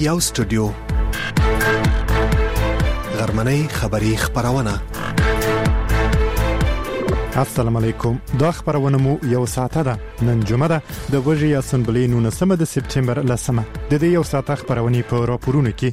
یو سټوډیو غرمنۍ خبری خبرونه. السلام علیکم. دا خبرونه مو یو ساعته ده. نن جمعه ده د وژې اسمبلی 19 د سپټمبر لسمه. د دې یو ساعته خبرونه په راپورونه کې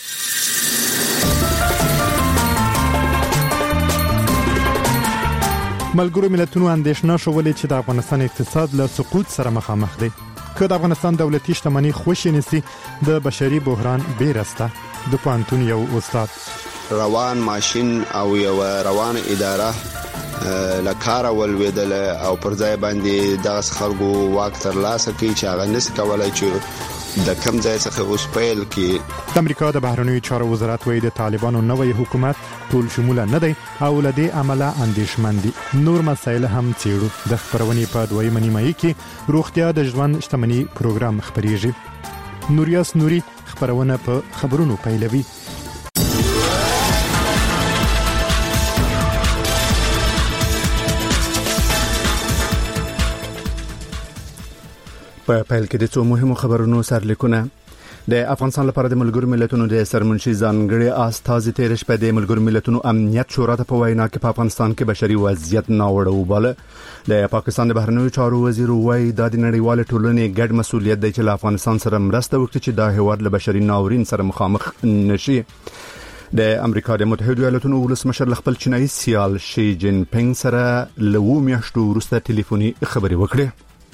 ملګرو ملتونو اندېښنه شولې چې د افغانستان اقتصاد له سقوط سره مخامخ دی. که د افغانستان دولتي شتمنۍ خوشي نسی د بشري بحران بیرسته. د پوهنتون یو استاد روان ماشين او یو روان اداره لکاره ولویدل او پر ځای باندې د خلکو واک تر لاسه کوي چې هغه نس کولای چې د کم ځای څخه اوس پیل کی. د امریکا د بهرنیو چارو وزارت وایي د طالبانو نوې حکومت ټول شموله نه دی او لدې عمله اندېښمن دي. نور مسایل هم څېړو. د خبرونې په دویمه نیمایي کې روغتیا د ژوند شتمنۍ پروګرام خبرېږي. نوریاس نوري خبرونه په خبرونو پیلوي. په پیل کې د څو مهمو خبرونو سرلیکونه. د افغانستان لپاره د ملګرو ملتونو د سرمنشي ځانګړي استازي تیر شپه د ملګرو ملتونو امنیت شورا ته په وینا کې په افغانستان کې بشري وضعیت ناوړه وباله. د پاکستان د بهرنیو چارو وزیر وایي د نړیوال ټولنې ګډ مسؤلیت دی چې له افغانستان سره مرسته وکړي چې د هیواد له بشري ناورین سره مخامخ نشي. د امریکا د متحده ایالاتونو ولسمشر خپل چینایي سیال شي جین پینګ سره له 2 میاشتو وروسته ټلیفوني خبرې وکړې.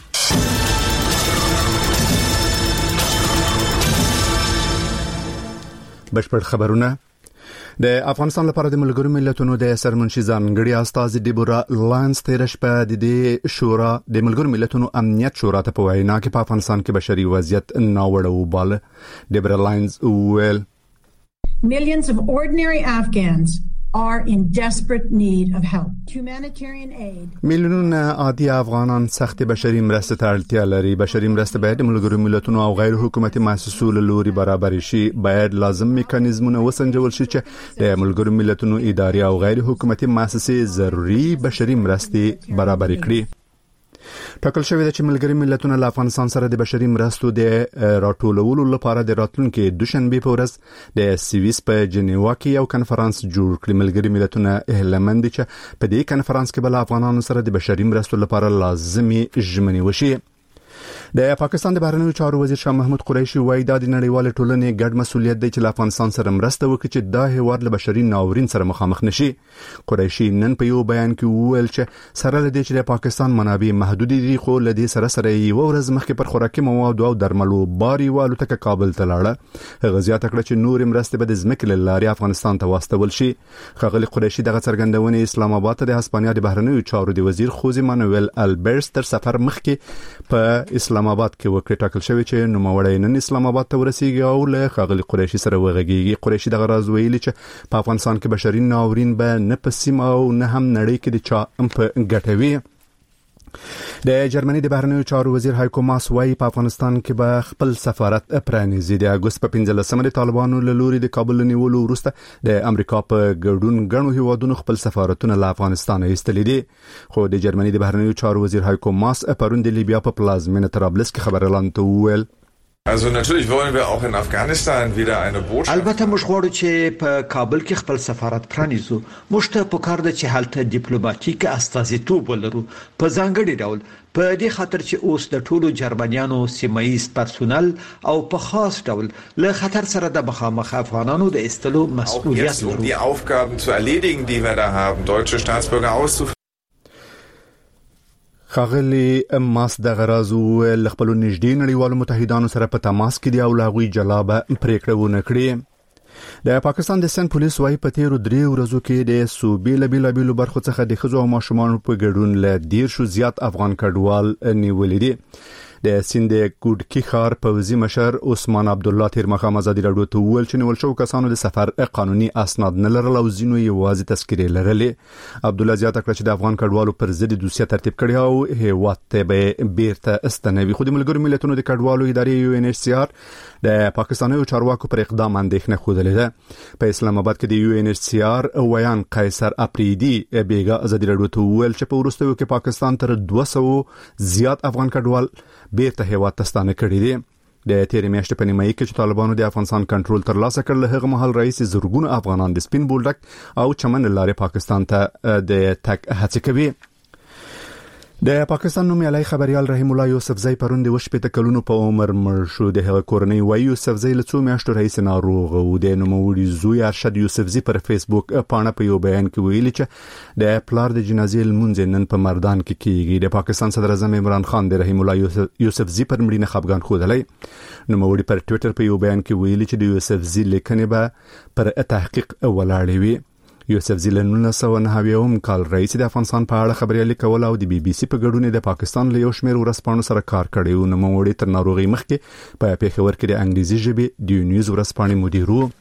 بشپړ خبرونه. د افغانستان لپاره د ملګرو ملتونو د سرمنشي ځانګړي استازي ډیبورا لانس تیر شپه د دې شورا د ملګرو ملتونو امنیت شورا ته په وینا کې په افغانستان کې بشري وضعیت ناوړه وباله. ډیبورا لانس ویل Millions of ordinary Afghans are in desperate need of help. Humanitarian aid. میلیونونه عادي افغانان سخت بشري مرسته ته اړتیا لري. بشري مرسته باید د ملګرو ملتونو او غیر حکومتي مؤسسو له لوري برابر شي. باید لازم میکانیزمونه وسنجول شي چې د ملګرو ملتونو اداري او غیر حکومتي مؤسسې ضروري بشري مرستې برابر کړي. ټاکل شوی دی چې ملګري ملتونه له افغانستان سره د بشري مرستو د راټولولو لپاره د راتلونکي دوشنبه په ورځ د سویس په جنیوا کې یو کنفرانس جوړ کړي. ملګري ملتونه هیله مند چې په دې کنفرانس کې بل افغانانو سره د بشري مرستو لپاره لازمي ژمنې وشي. د پاکستان د بهرنیو چارو وزیر شاه محمود قریشي وایي دا د نړیوال ټولنې ګډ مسؤلیت دی چې له افغانستان سره مرسته وکړي چې دا هیواد له بشري ناورین سره مخامخ نشي. قریشي نن په یو بیان کې وویل چې سره له دې چې د پاکستان منابع محدود دي خو له دې سره یو ورځ مخکې پر خوراکي موادو او درملو باري والوتکه کابل ته لاړه. هغه زیاته کړه چې نور مرستې به د ځمکې له لارې افغانستان ته واستول شي. ښاغلي قریشي دغه څرګندونه اسلام آباد ته د هسپانیا د بهرنیو چارو د وزیر خوزي مانویل البرس تر سفر مخکې په اسلام آباد کې وکړه. ټاکل شوی چې نوموړی نن اسلام آباد ته ورسیږي او له ښاغلي قریشي سره وغږیږي. قریشي دغه راز ویلي چې په افغانستان کې بشري ناورین به نه په سیمه او نه هم نړۍ کې د چا په ګټوي. د جرمني د بهرنیو چارو وزیر هایکو ماس وايي په افغانستان کې به خپل سفارت پرانیزي. د اگست په 15 د طالبانو له لوري د کابل نیولو وروسته د امریکا په ګډون غنو هیوادونو خپل سفارتونه له افغانستان ایستلي دي. خو د جرمني د بهرنیو چارو وزیر هایکو ماس پرون د لیبیا په پلازمینه طرابلس کې خبرلاند ته وویل Also natürlich wollen wir auch in Afghanistan wieder eine Botschaft. البته موږ غواړو چې په کابل کې خپل سفارت پرانیزو. موږ ته پکار ده چې هلته ډیپلوماټیک استازیتوب ولرو په ځانګړي ډول په دې خاطر چې اوس د ټولو جرمنیانو سیمایي پرسونل او په خاص ډول له خطر سره د مخامخ افغانانو د استلو مسؤلیت لرو. Die Aufgaben zu erledigen, die wir da haben, deutsche Staatsbürger auszuführen. ښاغلي ماس د غرازو خپل نږدې نړیوالو متحدانو سره په تماس کې دی او لاغوي جلابه پریکړه ونه کړې. د پاکستان د سن پولیس وايي په تیرو 3 ورځو کې د صوبې له بیلابیلو برخو څخه د ښځو او ماشومانو په ګډون له 10 زیات افغان کډوال نیولې دي. د سیند کوټکی ښار پوځي مشر عثمان عبد الله تیر مخام ازادي راډیو ته ویل چې نیول شو کسانو د سفر قانوني اسناد نه لرل او ځینو یوازې تذکرې لرلې. عبد الله زیاته کړ چې د افغان کډوالو پر ضد دوسیه ترتیب کړی او هیواد ته به بیرته استنوي. خو د ملګرو ملتونو د کډوالو ادارې UNHCR د پاکستاني چارواکو پر اقدام اندېښنه خوده ده. په اسلام آباد کې د UNHCR ویان قیصر اپریدي بیګا ازادي راډیو ته ویل چې په وروستیو کې پاکستان تر 200 زیات افغان کډوال بیرته هیواد ته ستانه کړي دي. د تیر میاشتې په نیمایي کې چې طالبانو د افغانستان کنټرول ترلاسه کړ، له هغه مهال رئیس زرګونه افغانان د سپین بولدک او چمن لارې پاکستان ته د تک هڅه کوي. د پاکستان نومیالي خبريال رحیم الله یوسفزئی پرون د وشپې کلونو په عمر مړ شو. د هغه کورنۍ وایي یوسفزئی له څو میاشتو رئیس ناروغ و. د نوموړي زوی ارشد یوسفزئی پر فیسبوک پاڼه په یو بیان کې ویلي چې د پلار د جنازې لمونځ نن په مردان کې کیږي. د پاکستان صدر اعظم عمران خان د رحیم الله یوسفزئی پر مړینه خفګان خوده. نوموړي پر ټوئیټر په یو بیان کې ویلي چې د یوسفزئی لیکنې به پر تحقیق ولاړې وي. یوسفزئی له 1990 کال رئیس د افغانستان په اړه خبريالي کول او د بي بي سي په ګډون د پاکستان له یو شمېر ورځپاڼو سره کار کړی و. نوموړي تر ناروغي مخکې په پیښور کې د انګریزي ژبې د نیوز ورځپاڼې مدیر و.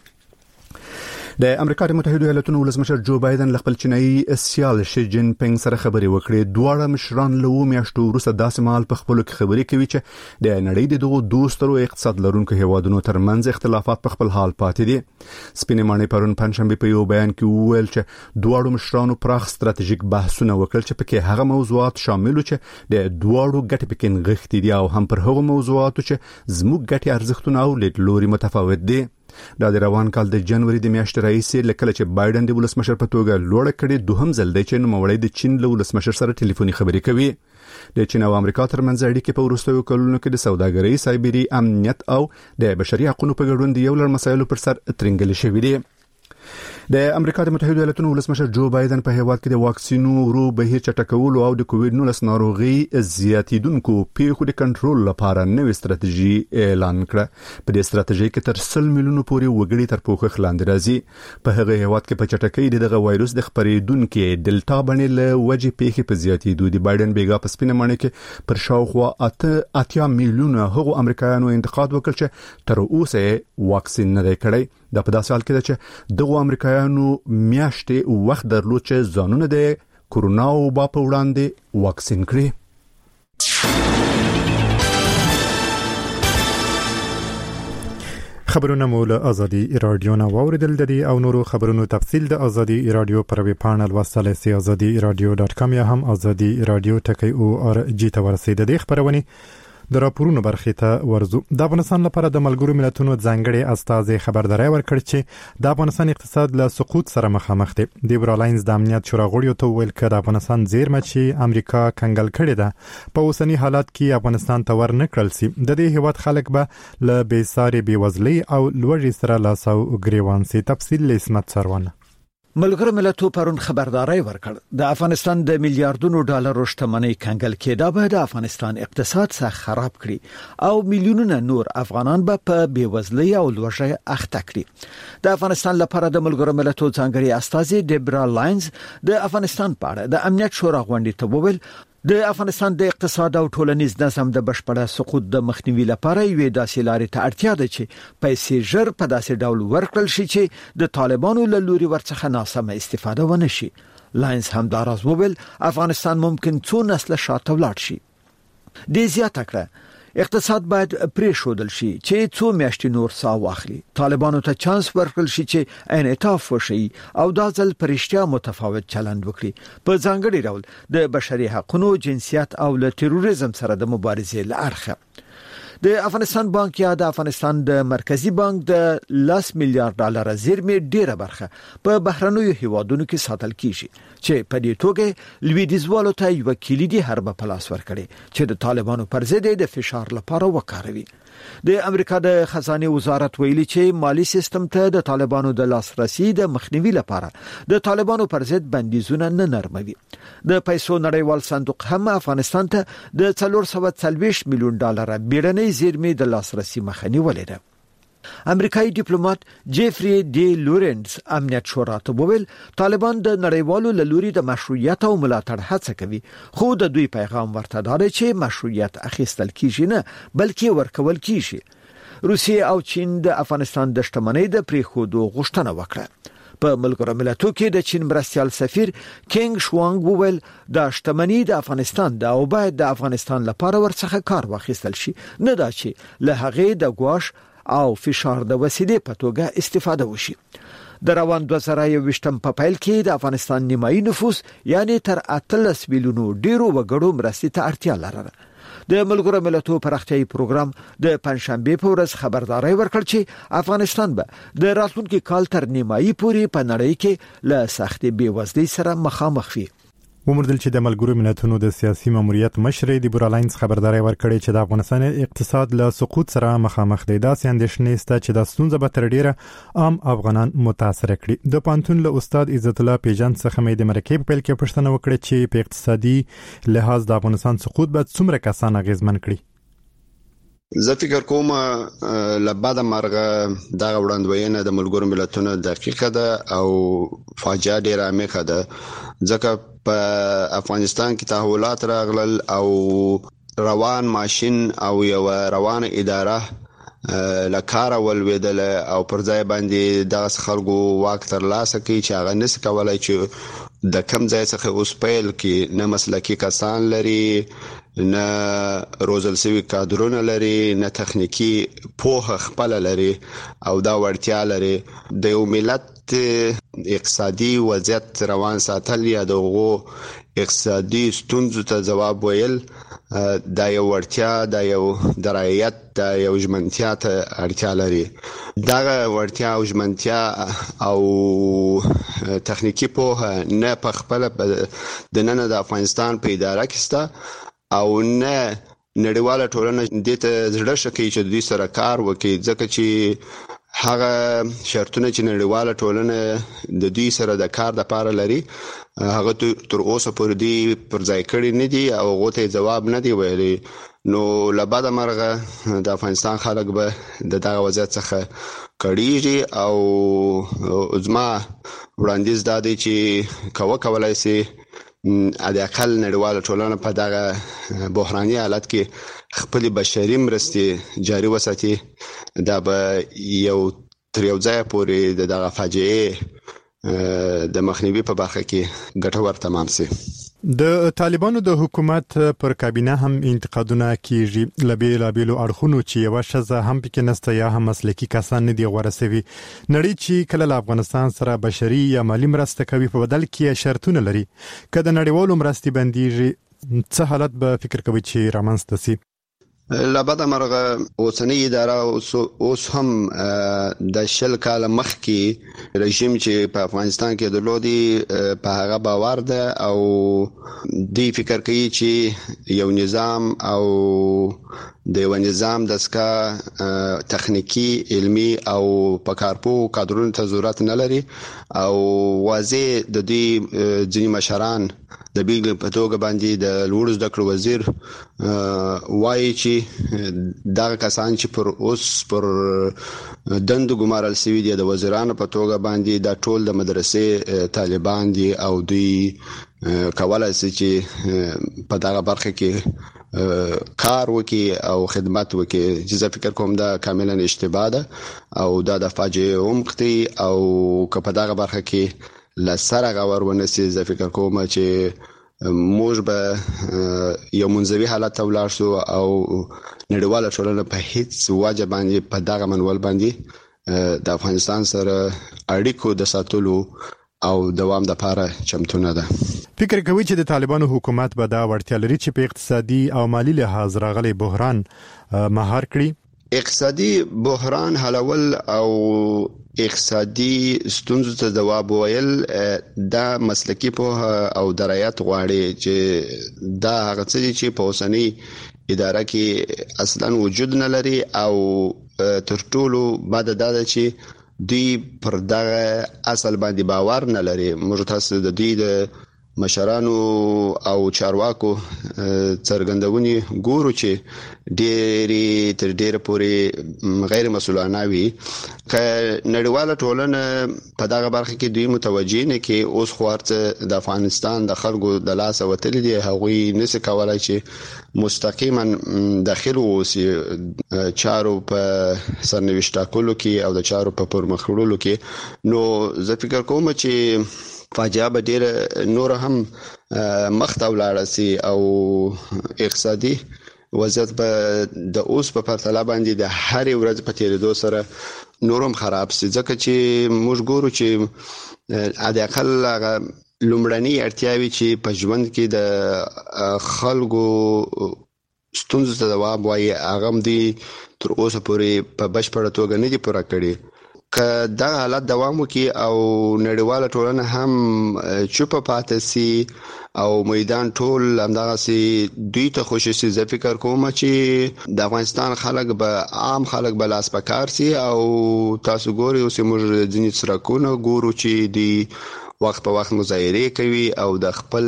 د امریکا د متحده ایالاتونو ولسمشر جو بایدن له خپل چینایي سیال شي جین پینګ سره خبرې وکړې. دواړه مشران له میاشتو وروسته داسې مهال په خپلو کې خبرې کوي چې د نړۍ د دغو دوسترو اقتصاد لرونکو هیوادونو ترمنځ اختلافات په خپل حال پاتې دي. سپینې ماڼۍ پرون پنځشنبه په یو بیان کې وویل چې دواړو مشرانو پراخ ستراتیژیک بحثونه وکړل چې پکې هغه موضوعات شامل وو چې د دواړو ګټې پکې نغښتې دي او هم پر هغو موضوعاتو چې زموږ ګټې ارزښتونه او لیدلوري متفاوت دي. دا د روان کال د جنوري د میاشتې راهیسې لکه چې بایدن د ولسمشر په توګه لوړ کړي دوهم ځل دی چې نوموړی د چین له ولسمشر سره ټلیفوني خبرې کوي. د چین او امریکا ترمنځ اړیکې په وروستیو کلونو کې د سوداګرۍ، سایبري امنیت او د بشري حقوقو په ګډون د یو لړ مسایلو پر سر ترنګل شوې دي. د امریکا د متحده ایالاتونو ولسمشر جو بایدن په هیواد کې د واکسینو ورو بهیر چټکولو او د کووډ 19 ناروغي زیاتیدونکو پیښو د کنټرول لپاره نوې ستراتیژي اعلان کړه. په دې ستراتیژي کې تر 100 میلیونو پورې وګړي تر پوښښ لاندې راځي. په هغه هیواد کې په چټکۍ دغه وایروس د خپرېدونکو ډلټا بڼې له وجې پیښې په زیاتیدو د بایدن بیګا په سپینه ماڼۍ کې پر شاوخوا 8 میلیونه هغو امریکایانو انتقاد وکړ چې تر اوسه واکسین نه دی کړی. دا په داسې حال کې ده چې دغه امریکایانو میاشتې وخت درلود چې ځانونه د کورونا وبا په وړاندې واکسین کړي. خبرونه مو له ازادي رادیو نه واوریدل. د دې او نورو خبرونو تفصیل د ازادي رادیو پر ویب پاڼه لوستلای شئ azadi.radio.com یا هم azadi radio ټکی.org ته ورسئ. د خبرونه د راپورونو برخې ته ورزو. د افغانستان لپاره د ملګرو ملتونو ځانګړي استازي خبرداري ورکړ چې د افغانستان اقتصاد له سقوط سره مخامخ دی. دیبرا لاینز د امنیت شورا غړیو ته ویل چې د افغانستان زیرمه چې امریکا کنګل کړې ده په اوسنی حالات کې افغانستان ته ور نکړل سي. د دې هیواد خلک به له بیساري بیوزلۍ او لوړې سره لاسو ګریوان سي. تفصیل له اسمت سروانه. ملګرو ملتونو پرون خبرداري ورکړ د افغانستان د میلیارډونو ډالرو شتمنۍ کنګل کېدا به د افغانستان اقتصاد څخه خراب کړي او میلیونونه نور افغانان به په بیوزلۍ او لوږه اخته کړي. د افغانستان لپاره د ملګرو ملتونو ځانګړي استازي دیبرا لاینز د افغانستان په اړه د امنیت شورا غونډې ته وویل د افغانستان د اقتصاد او ټولنیز نظم د بشپړه سقوط د مخنیوي لپاره یوې داسې لارې ته اړتیا ده چې پیسې ژر په داسې ډول ورکړل شي چې د طالبانو له لوري ورڅخه ناسمه استفاده ونه شي. لاینز هم دا راز وویل افغانستان ممکن څو نسل شاته ولاړ شي. د زیاته کړه اقتصاد باید پریښودل شي چې څو میاشتې نور ساه واخلي. طالبانو ته چانس ورکړل شي چې انعطاف وشي او دا ځل پرشتیا متفاوت چلند وکړي په ځانګړي ډول د بشري حقوقو، جنسیت او له تروریزم سره د مبارزې لارښه. د افغانستان بانک یا د افغانستان د مرکزی بانک د 10 میلیارډ ډالر زیرمې ډیره برخه په بهرنیو هیوادونو کې ساتل کیږي چې په دې توګه لویدیځوالو ته یو کلیدي حربه پلاس ورکړي چې د طالبانو پر ضد د فشار لپاره وکاروي. د امریکا د خزانه وزارت ویلي چې مالی سیستم ته د طالبانو د لاسرسي د مخنیوي لپاره د طالبانو پر ضد بندیزونه نه نرموي. د پیسو نړیوال صندوق هم افغانستان ته د 440 میلیون ډالر بیړنۍ زیرمې د لاسرسي مخه نیولې ده. امریکایي ډیپلوماټ جیفری ډی لورنس امنیت شورا ته وویل طالبان د نړیوالو لوري د مشروعیت او ملاتړ هڅه کوي، خو د دوی پیغام ورته دی چې مشروعیت اخیستل کیږي نه بلکې ورکول کیږي. روسیه او چین د افغانستان د شتمنۍ د پریښودو غوښتنه وکړه. په ملګرو ملتونو کې د چین مرستیال سفیر کینګ شوانګ وویل د شتمنۍ د افغانستان د او باید د افغانستان لپاره ورڅخه کار واخیستل شي، نه دا چې له هغه د ګواښ او فشار د وسیلې په توګه استفاده وشي. د روان 2020 په پیل کې د افغانستان نیمایي نفوس یعنی تر 13 میلیونو ډیرو وګړو مرستې ته اړتیا لرله. د ملګرو ملتونو پراختیايي پروګرام د پنځشنبه په ورځ خبرداري ورکړ چې افغانستان به د راتلونکي کال تر نیمایي پورې په نړۍ کې له سختې بېوزلۍ سره مخامخ وي. ومردل چې د ملګرو ملتونو د سیاسي ماموریت مشر دیبورا لاینز خبرداري ورکړې چې د افغانستان اقتصاد له سقوط سره مخامخ دی. دا اندېښنې سته چې د ستونزې به تر ډیره عام افغانان متاثر کړي. د پانتون له استاد عزت الله پیجان څخه مې د مرکې په پیل کې پوښتنه وکړه چې په اقتصادي لحاظ د افغانستان سقوط به څومره کسان اغیزمن کړي. زه فکر کوم لبعد مرغه دا وړاندوینه د ملګرو ملتونو دقیقه ده او فاجعه ډیره عمیقه ده ځکه په افغانستان کې تحولات راغلل او روان ماشين او یو روان اداره لکاره ولویدل او پر ځای باندې د خلکو واک تر لاسه کوي چې هغه نس کولای چې د کم ځای څخه اوس پیل کې نه مسلکي کسان لري نه روزل سوي کادرونه لري نه تخنیکی پوهه خپل لري او دا وړتیا لري د یو ملت اقتصادي وضعیت روان ساتل یا دغه اقتصادي ستونزو ته جواب ویل دا یو ورتیا دا یو درایت دا یو ژمنتیا ته اړتیا لري. دا ورتیا او ژمنتیا او تخنیکی پوهه نه په خپل د نن د افغانستان په اداره کې سته او نه نړیواله ټولنه د ته زړه شکی چې دوی سره کار وکړي ځکه چې هغه شرطونه چې نړیواله ټولنه د دوی سره د کار لپاره لري هغه تر اوسه پورې دی پر ځای کړی نه دي او غوته جواب نه دی ویلي. نو لبعد مرغه د افغانستان خلک به د دغه وضعیت څخه کړيږي او زما وړاندیز دا دی چې کولای شي د اقل نړیواله ټولنه په دغه بحراني حالت کې خپل بشري مرستې جاري وساتي. دا به یو تر یو ځای پورې دغه فاجعه د مخنیوي په برخه کې ګټور تمام شي. د طالبانو د حکومت پر کابینه هم انتقادونه کیږي لابیلو اړخونو چې یو شزه هم پکې نسته یا هم مسلکي کسان نه دی غوړه سوي. نړۍ چې کله افغانستان سره بشري یا مالی مرسته کوي په بدل کې شرطونه لري کله نړیوالو مرستې بنديږي څه حالت به فکر کوي چې رامنځته شي. لبعد مرغه اوسنی اداره اوس هم د شل کال مخکې رژیم چې په افغانستان کې درلودي په هغه باور ده او دی فکر کوي چې یو نظام او د یو نظام دسکا تخنیکی علمی او پکارپو کادرونو ته ضرورت نه لري او واضح د دې ځینې مشران د بیگ په توګه باندې د لوړ زده کړو وزیر وایي چې دا کسان چې پر اوس پر دند ګمارل سوي دي د وزیرانو په توګه باندې د ټول د مدرسې طالبان دي او دوی کولای شي چې په دغه برخه کې کار وکي او خدمت وکي. چې فکر کوم دا کاملا اشتباه ده او دا د فاجعه عمقتي او که په دغه برخه کې لسره غور ونسي. زه فکر کوم چې موږ به یو منځوي حالت ته ولاړ شو او نړیواله ټولنه په هیڅ وجه باندې په دغه منول باندې د افغانستان سره اړیکو د ساتلو او دوام د لپاره چمتو نه ده. فکر کوي چې د طالبانو حکومت به دا وړتیا لري چې په اقتصادي او مالی لحاظ راغلي بحران مهار کړي. اقتصادي بحران حلول او اقتصادي ستونزو ته جواب ویل دا مسلکي په او درایت غواړي چې دا هغه څه چې په اوسنی اداره کې اصلا وجود نه لري او تر ټولو بعد دا چې دوی پر دغه اصل باندې باور نه لري. موږ تاسو د دې د مشرانو او چارواکو څرګندونی ګورو چې ډېری تر ډېره پورې غیر مسؤلانه وي. ک نړیواله ټولنه په دغه برخه کې دوی متوجي نه کې اوس خوارته د افغانستان د خلکو د لاس وتل دي هغوی نس کولای چې مستقیما داخل اوسي چارو په سرنوشت کولو کې او د چارو په پرمخړولو کې. نو زه فکر کوم چې فاجعه به ډېر نور هم مخته ولاړ سي او اقتصادي وضعیت به د اوس په پرتله باندې د هر ورځ په تیریدو سره نورم خراب سي ځکه چې موږ ګورو چې د اقل لومړنی اړتیاوي چې په ژوند کې د خلکو ستونزو ته جواب وایي هغه هم دي تر اوسه پورې په بشپړه توګه نه دي پوره کړي. که دا حالت دوام وکړي او نړیواله ټولنه هم چوپه پاتې سي او میدان ټول همدغسې دوی ته خوشي سي، زه فکر کوم چې د افغانستان خلک به عام خلک به لاس په کار سي. او تاسو ګورئ اوس موږ ځینې څرکونه ګورو چې دی وخت په وخت مظاهرې کوي او د خپل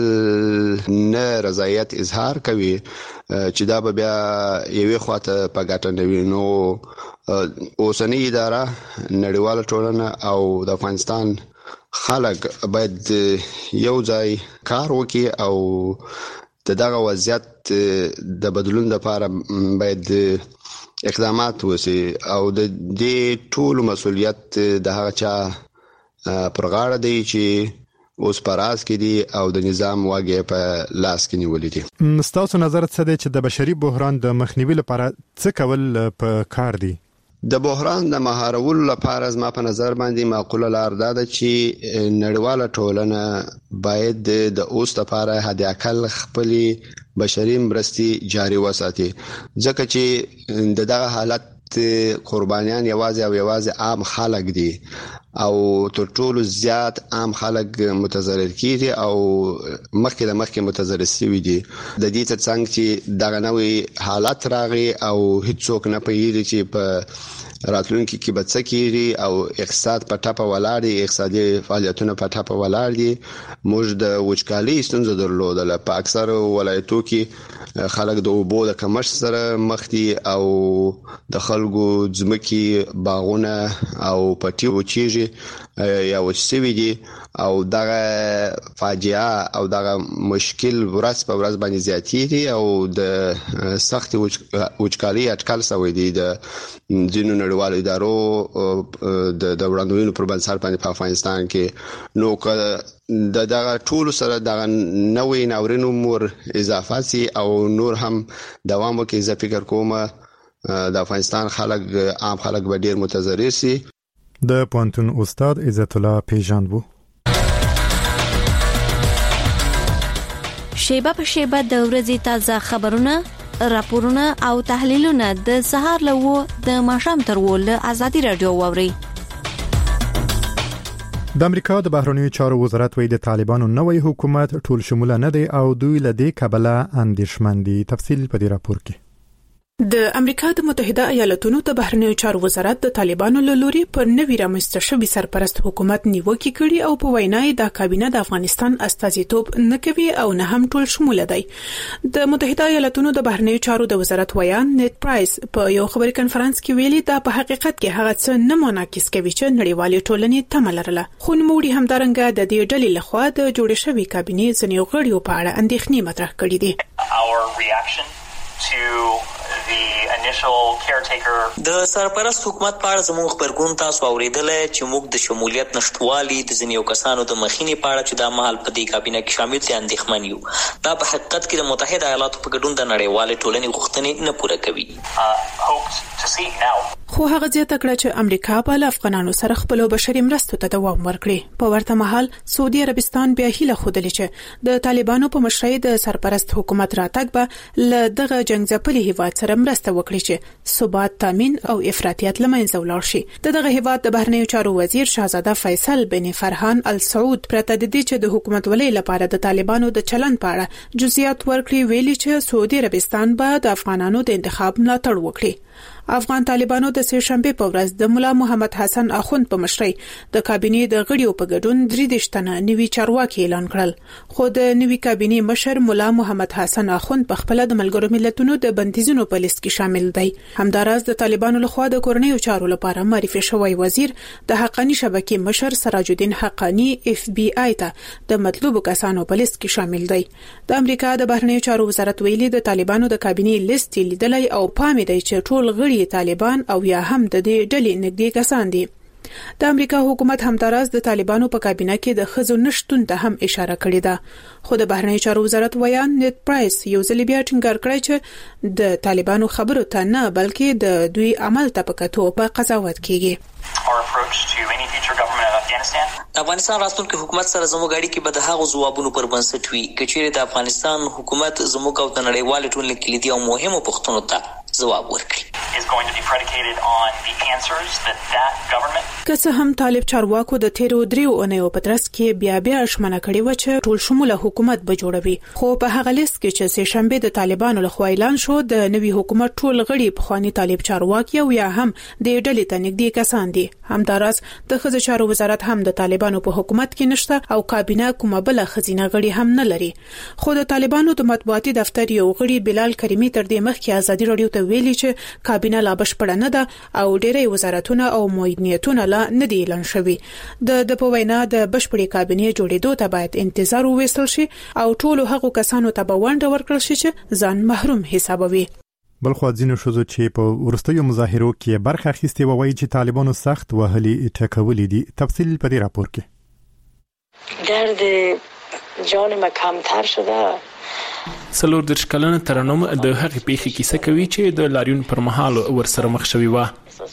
نه رضایت اظهار کوي چې دا به بیا یوې خواته په ګټه نه وي. نو اوسنۍ اداره نړیواله ټولنه او د افغانستان خلک باید یو ځای کار وکړي او دغه وضعیت د بدلون لپاره باید اقدامات وشي او د دې ټول مسؤلیت د هغه چا پر غاړه دی چې اوس پراس کې دي او د نظام واګې په لاس کې نیولې دي. ستاسو نظر څه دی چې د بشري بحران د مخنیوي لپاره څه کول په کار دي؟ د بحران د مهارولو لپاره زما په نظر باندې معقوله لار ده چې نړیواله ټولنه باید د اوس لپاره حد اقل خپل بشري مرستې جاري وساتي، ځکه چې دغه حالت قربانیان یوازې عام خلک دي او تر ټولو زیات عام خلک متضرر کیږي او مخکې متضرر شوي دي. د دې ترڅنګ چې دغه نوې حالت راغی او هیڅوک نه پوهیږي چې په راتلونکي کې به څه کیږي او اقتصاد په ټاپه ولاړ دي، اقتصادي فعالیتونه په ټاپه ولاړ دي. موږ د وچکالۍ ستونزه درلودله په اکثر ولایتو کې خلک د اوبو د کمښت سره مخ دي او د خلکو ځمکې باغونه او پټي وچیږي یا وچسوي دي او دغه فاجعه او دغه مشکل ورځ په ورځ باندې زیاتېږي او د سخت وچکالۍ اټکل شوی دی د ځینو نړیوالو ادارو د وړاندوینو پر بنسټ باندې په افغانستان کې. نو دغه ټول سره دغه نوې ناورین امور اضافه سي او نور هم دوام وکړي، زه فکر کوم د افغانستان خلک عام خلک به ډیر متضرر سي. د پوهنتون استاد عزت الله پیژاند وو. شیبه په شیبه د ورځې تازه خبرونه، راپورونه او تحلیلونه د سهار له د ماښام تر ول ازادي رادیو ووري. د امریکا د بهرنیو چارو وزارت وایي د طالبانو نوې حکومت ټول شموله نه دی او دوی له دې کبله اندېښمن دي. تفصیل په دې راپور کې. د امریکا د متحده ایالاتونو د بهرنیو چارو وزارت د طالبانو له لوري پر نوي رامنځته شوي سرپرست حکومت نیوکه کړې او په وینا یې د کابینه د افغانستان استازیتوب نه کوي او نه هم ټول شموله دی. د متحده ایالاتونو د بهرنیو چارو د وزارت ویان نیټ پرایس په یو خبري کانفرنس کې ویلي دا په حقیقت کې هغه څه نه منعکس کوي چې نړیوالې ټولنې تمه لرله. خو نوموړي همدارنګه د دې ډلې لخوا د جوړې شوې کابینې ځینې غړیو په اړه اندېښنې مطرح کړې دي. د سرپرست حکومت په اړه زموږ خبرګون تاسو اوریدلای چې موږ د شمولیت نشټوالي د ځینو کسانو د مخینې په اړه چې د مهال په دې کابینه کې شامل دي اندېښمن یو. دا په حقیقت کې د متحده ایالاتو په ګډون د نړیوالې ټولنې غوښتنې نه پوره کوي. خو هغه زیاته کړه چې امریکا په افغانانو سره خپل بشري مرستو ته دوام ورکړي. په ورته مهال سعودي عربستان بیا هیله خوده چې د طالبانو په مشرۍ د سرپرست حکومت راتګ به له دغه جنگ ځپلي هیواد سره مرسته وکړي چې ثبات تامین او افراطیت لمنځه ولاړ شي. دغه هیواد د بهرنیو چارو وزیر شاهزاده فیصل بن فرحان السعود پرته د دې چې د حکومت ولې لپاره د طالبانو د چلن په اړه جزئیات ورکړي ویلي چې سعودي عربستان به د افغانانو د انتخاب ملاتړ وکړي. افغان طالبانو د سه شنبه په ورځ د مولا محمد حسن اخوند په مشرۍ د کابینې د غړیو په ګډون 3 تنه نوي چارواکي اعلان کړل. خو د نوي کابینې مشر مولا محمد حسن اخوند په خپل د ملګرو ملتونو د بندیزونو په لیست کې شامل دی. همداراز د طالبانو لخوا د کورنیو چارو لپاره معرفي شوی وزیر د حقانی شبکې مشر سراج الدین حقانی FBI ته د مطلوبو کسانو په لیست کې شامل دی. د امریکا د بهرنیو چارو وزارت ویلي د طالبانو د کابینې لیست لیدلای او پام دی چې ټول غړي طالبان او یا هم د دې ډلې نږدې کسان دي. د امریکا حکومت همداراز د طالبانو په کابینه کې د خزو نشټون ته هم اشاره کړې ده خو د بهرنی چارو وزارت ویان نیت پرایس یو ځل بیا ټینګار کړی چې د طالبانو خبرو ته نه بلکې د دوی عمل ته په کتو په قضاوت کیږي. افغانستان راتلونکي حکومت سره زموږ اړیکې به د هغو ځوابونو پر بنسټ وي کچېرې د افغانستان حکومت زموږ او د نړیوال ټولنې کلیدي او مهمو پوښتنو ته ځواب ورکړي. که څه هم طالب چارواکو د تیرو 3 اونیو په ترڅ کې بیا اشمنه کړې و چې ټول شموله حکومت به جوړوي خو په هغه لیست کې چې سه شنبه د طالبانو لخوا اعلان شو د نوي حکومت ټول غړي په خواني طالب چارواکي او یا هم د ډلې ته نږدې کسان دي. همداراز د خزو چارو وزارت هم د طالبانو په حکومت کې نشته او کابینه کومه بل خزینه غړي هم نه لري. خو د طالبانو د مطبوعاتي دفتر یو غړي بلال کریمی تر دې مخکې ازادي رادیو ته ویلي چې کابینه لا بشپړه نه ده او ډېری وزارتونه او معینیتونه لا نه دي اعلان شوي. د په وینا د بشپړې کابینې جوړېدو ته باید انتظار وویستل شي او ټول هغو کسانو ته به ونډه ورکړل شي چې ځان محروم حسابوي. بلخو ځینو شوزو چې په ورستیو مظاهرو کې برخه اخیستې و وایي چې طالبانو سخت وهلي ټکولې دي. تفصیل په دې راپور کې. درد جان ما کمتر شده. سلور درش کلنه ترنم د هغې پیښې کیسه کوي چې د لاریون پر مهال ورسره مخ شوی و.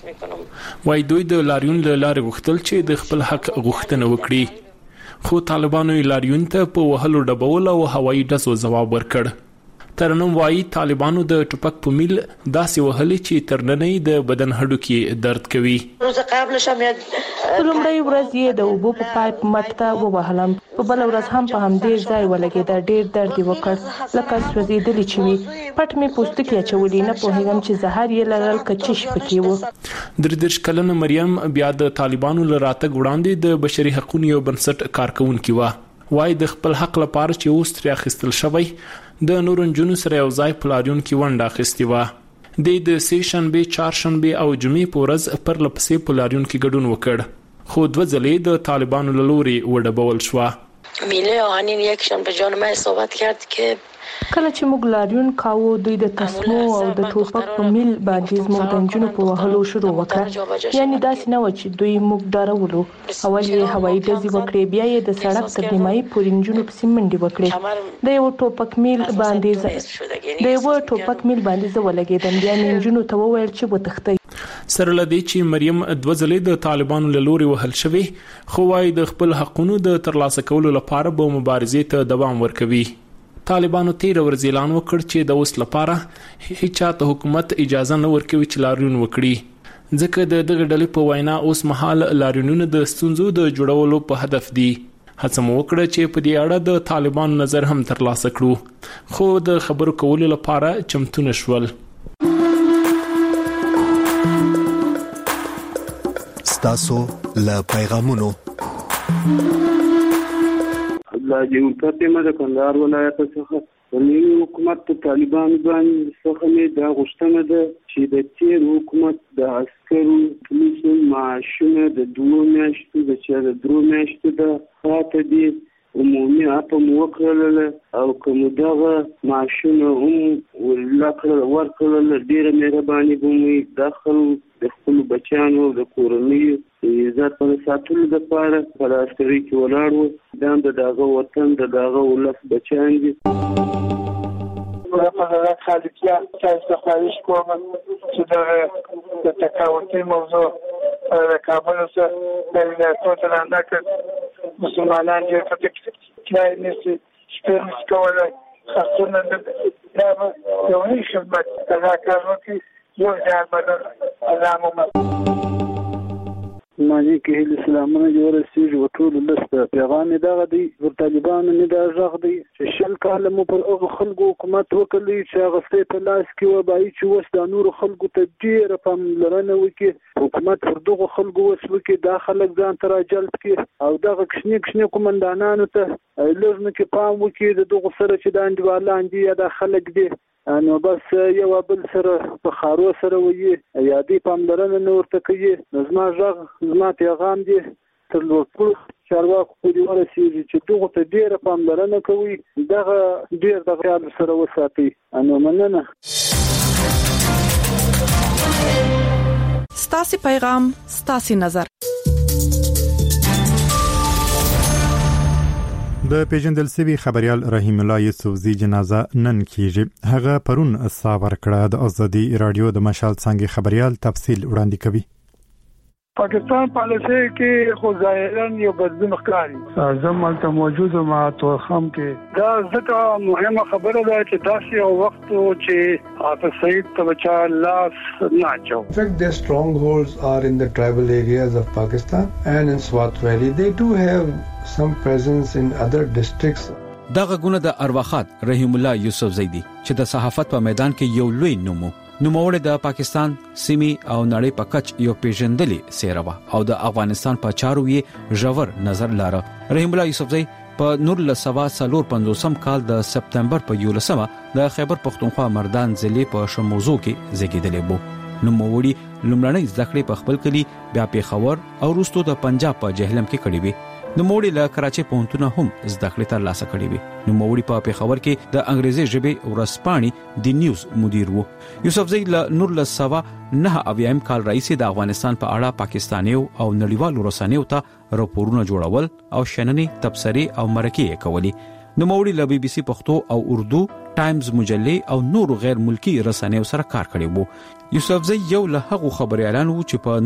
وای دوی د لاریون له لارې غوښتل چې د خپل حق غوښتنه وکړي خو طالبانو لاریون ته په وهلو ډبول او هوایي ډزو ځواب ورکړ. ترنم وایي طالبانو د ټوپک په میل داسې وهلي چې تر نننۍ د بدن هډو کې درد کوي. روز قبلش هم لومړی ورځ یې د اوبو په پایپ مټ ته ووهلم په بل ورځ هم په همدې ځای ولګېد. ډېر درد یې وکړ لکه سوځېدلی چې وي. پټ مې پوستکي اچولي نه پوهېږم چې زهر یې لرل که چش پکې و. 33 کلنه مریم بیا د طالبانو له راتګ وړاندې د بشري حقوقو یو بنسټ کارکونکې وه. وای د خپل حق لپاره چې اوس ترې اخیستل شوی د نورو نجونو سره یو ځای په لاریون کې ونډه اخیستې وه. د سه شنبه چهارشنبه او جمعې په ورځ پر لپسې په لاریون کې ګډون وکړ خو 2 ځلې د طالبانو له لوري وډبول شو. میله آهنین یکشان به جان ما صحبت کرد که کله چې موږ لاریون کاوه دوی د تسمو او د ټوپک په میل باندې زموږ د نجونو په وهلو شروع وکړه. یعنی داسې نه و چې دوی موږ ډارولو. اول یې هوایي ډزې وکړې بیا یې د سړک تر نیمایي پورې نجونو پسې منډې وکړې. د یو ټوپک میل باندې زه ولګېدم. بیا مې نجونو ته وویل چې وتښتئ. سره لدی چې مریم 2 ځلې د طالبانو له لوري وهل شوی خو وايي د خپل حقونو د ترلاسه کولو لپاره به مبارزې ته دوام ورکوي. طالبانو تیر ورځ اعلان وکړ چې د اوس لپاره هیڅ چاته حکومت اجازه نه ورکوي چې لاریون وکړي ځکه د دغه ډلې په وینا اوس مهال لاریونونه د ستونزو د جوړولو په هدف دي. هڅه مو وکړه چې په دې اړه د طالبانو نظر هم ترلاسه کړو خو د خبرو کولو لپاره چمتو نشول. ستاسو له پیغامونو د جمهوریت د کندهار ولایت څخه د نوي حکومت طالبان باندې څخه مې دا غوښتنه ده چې د تیر حکومت د عسکرو پولیسو معاشونه د 2 میاشتو د 3 میاشتو د خاطر دي عمومي اپم وکړل او کوم دغه معاشونه ورکړل ډیره مهرباني کوي داخل د خپل بچانو د کورنۍ عزت په ساتلو لپاره پر عسکري کې ولاړ وو. دا د دغه وطن د دغه ولس بچان دي. په خالقیان تاسو خواهش کوم چې د تکاوتي موضوع کابل سره د ولایتونو ترانه مسلمانان یې په کې نشي شپږ کولای خاصونه د یو خدمت تکاوتي یو ځای بدل علامه ماجی کې هیله سلامونه جوړ سیج وټول لسته پیغام دغه دی ور طالبانو نه دا ژغ دی چې شل کاله مو پر هغه خلکو حکومت وکړي چې هغه ستې په لاس کې و بای چې وس د نور خلکو ته ډیره پاملرنه وکړي حکومت پر دغه خلکو وس وکړي دا خلک ځان ته راجلب کړي او دغه کښنی کومندانانو ته لږ کې پام وکړي دغه سره چې د انډوالان دي یا د خلک دي نو بس یو بل سره په خارو سره وي یا دې پاملرنه نور ته کوي. زما ژغ زما پیغام دی تر لوړ چارواکو پورې ورسېږي چې دغه ته ډیره پاملرنه کوي دغه ډیر د خیال سره وساتي. نو مننه. ستاسو پیغام ستاسو نظر د پیژندل سوي خبريال رحیم الله یوسفزی جنازه نن کیږي. هغه پرون صابر کړه. د ازادي رادیو د مشال څنګه خبريال تفصیل وړاندې کوي. پاکستان پالیسي کې خو ظاهرا یو بدلون ښکاري. اعظم ملته موجود ما تو خام کې دا ځکه مهمه خبره ده چې داسې یو وخت چې حافظ سعید تبچا لاس نه چاو. In fact, their strongholds are in the tribal areas of Pakistan and in Swat Valley. They do have some presence in other districts. دغه غونه د ارواخات رحیم الله یوسفزی دی چې د صحافت په میدان کې یو لوی نوموړی د پاکستان سیمې او نړۍ په کچ یو پیژندلې سیروا او د افغانستان په چارو یې ژور نظر لاره. رحیم الله یوسفزی په 1954 کال د سپتمبر په 11 د خیبر پختونخوا مردان ضلع په شموزو کې زیږیدلی وو. نوموړی لومړنۍ زده کړې په خپل کلی بیا پیښور او وروسته د پنجاب په جهلم کې کړې وې. نوموړی له کراچۍ پوهنتون هم زده کړې ترلاسه کړې وې. نوموړی په پیښور کې د انګریزي ژبې ورځپاڼې د نیوز مدیر وو. یوسفزی له 1909 کال راهیسې د افغانستان په اړه پاکستانیو او نړیوالو رسنیو ته راپورونه جوړول او شننې تبصرې او مرکې کولې. نوموړی له بي بي سي پښتو او اردو، ټایمز مجلې او نورو غیر ملکی رسنیو سره کار کړی وو. یوسفزی یو له هغو خبريالانو چې په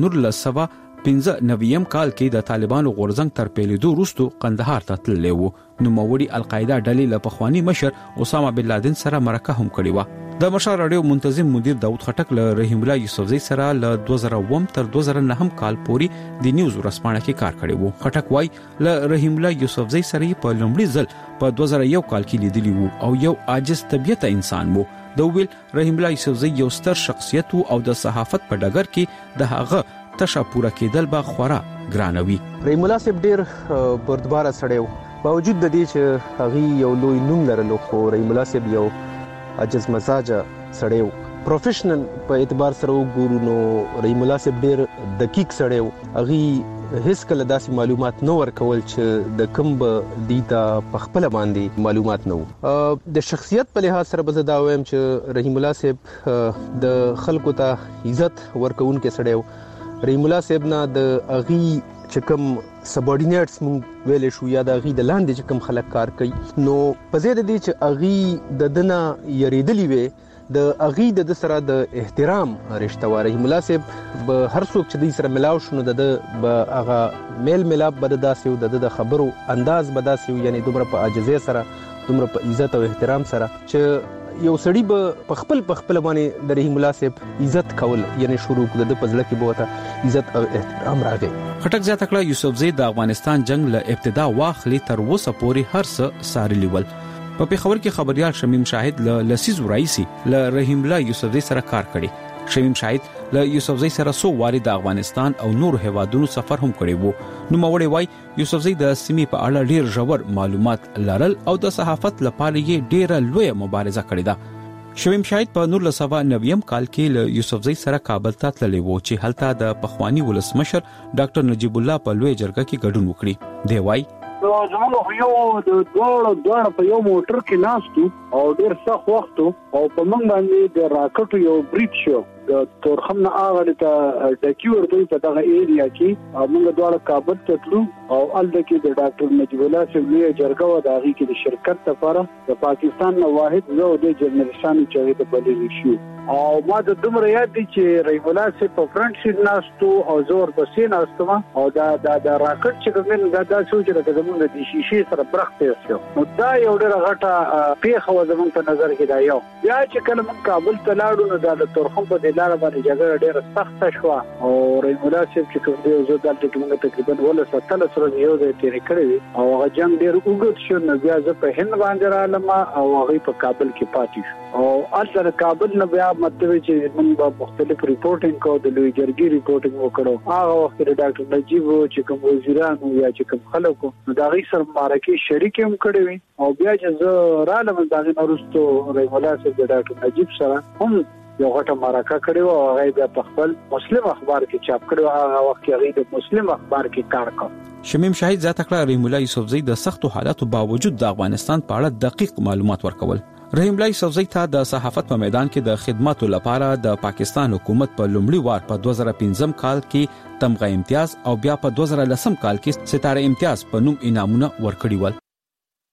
1995 کال کې د طالبانو غورځنګ تر پیلېدو وروسته قندهار ته تللی وو. نوموړی القاعده ډلې له پخوانی مشر اسامه بن لادن سره مرکه هم کړې و. د مشال رادیو منتظم مدیر داود خټک له رحیم الله یوسفزی سره له 2001 تر 2009 کال پورې د نیوز ورځپاڼه کې کار کړی وو. خټک وای له رحیم الله یوسفزی سره په لومړي ځل په 2001 کال کې لیدلی وو او یو عاجز طبيعت انسان وو. د ویل رحیم الله یوسفزی یو ستر شخصیت او د صحافت په ډګر کې د هغه تشه پوره کېدل به خورا ګرانوي. رحیم الله صاحب ډیر بردبار سړی وو. باوجود د دې چې هغه یو لوی نوم لرلو خو رحیم الله صاحب یو عجز مزاجه سړی وو. پروفیشنل په اعتبار سره وګورو نو رحیم الله صاحب ډیر دقیق سړی وو. هغه هیڅ کله داسې معلومات نه ورکول چې د کوم به دیتا په خپل باندې معلومات نه وو. د شخصیت په لحاظ سره به دا وایم چې رحیم الله صاحب د خلکو ته عزت ورکوونکې سړی وو. رحیم الله صاحب نه د اغي چې کوم سبارډینیټس مونږ ویل شو یا د اغي د لاندې چې کوم خلک کار کوي نو په زیاده دي چې اغي د دنه یریدلی وي د اغي د سره د احترام رشتہ و. رحیم الله صاحب به هر څوک چې د سره ملاو شنو د به هغه میل ملاب بد داسې د خبرو انداز بداسي یعنی دومره په عاجزۍ سره دومره په عزت او احترام سره چې یو سړی به خپل باندې د رحیم الله صاحب عزت کول یعنی شروع کړ د پزړه کې بوته عزت او احترام راغی. خټک زیاته کړه یوسفزی د افغانستان جنگ له ابتدا واخلي تر اوسه پورې هر څه ساري لیول. په پیښور کې خبريال شمیم شاهد له لسیزو رئیسي له رحیم الله یوسفزی سره کار کړی. شمیم شاهد له یوسفزی سره سو واري د افغانستان او نور هیوادونو سفر هم کړی وو. نو موري وای یوسفزی د سیمې په اړه ډیر ژور معلومات لرل او د صحافت لپاره یې ډیره لوی مبارزه کړې ده. شمیم شاهد په 1990 کال کې له یوسفزی سره کابل ته تللی وو چې هلته د پخوانی ولسمشر ډاکټر نجیب الله په لوی جرګه کې ګډون وکړي. دی وای زموږ یو د دوړ په یو موټر کې ناستو او ډیر سخت وخت او په موږ باندې د راکټ یو بریټ شو د تورخم نه اغه ته ډکیور دوی په دغه ایریا کې موږ دواړه کابل ته تلو او الته کې د ډاکټر نجیب الله سیمه جرګه و دغه کې د شرکت لپاره د پاکستان نه واحد زو د جرنالستانو چې د بلې شو او ما د دومره یاد دي چې رحیم الله سي په فرنٹ سیټ ناستو او زور بسې ناستو او دا راکټ چې کوم دا سوچ راته زموږ د شیشې سره برخته شو نو دا یو ډېر غټه پیښه و زموږ په نظر کې دا یو بیا چې کله موږ کابل ته لاړو نو د تورخم په لار باندې جګړه ډېره سخته شو او رحیم الله سي چې کوم دی زو دلته کې موږ تقریبا ولا 17 سره یو ځای تیرې کړې او هغه جنگ ډېر وګت شو نو بیا زه په هند باندې رالم او هغه په کابل کې پاتې شو او اصل کابل نه بیا مطلب چې موږ مختلف ریپورټینګ کو د لوی جرګي ریپورټینګ وکړو هغه وخت د ډاکټر نجیب چې کوم وزیرانو یا چې کوم خلکو دا غي سره مارکي شریک هم کړی وي او بیا چې زه رالم دا غوښتو رحیم الله صاحب د ډاکټر نجیب سره هم یو غټه مارکه کړی او هغه د خپل مسلم اخبار کې چاپ کړو هغه وخت کې هغه د مسلم اخبار کې کار وکړ. شمیم شاهد ذات کړه رحیم الله یوسفزی د سختو حالاتو باوجود د افغانستان په اړه دقیق معلومات ورکول. رحیم الله یوسفزی ته د صحافت په میدان کې د خدماتو لپاره د پاکستان حکومت په لومړي وار په 2015 کال کې تمغه امتیاز او بیا په 2010 کال کې ستاره امتیاز په نوم انعامونه ورکړي ول.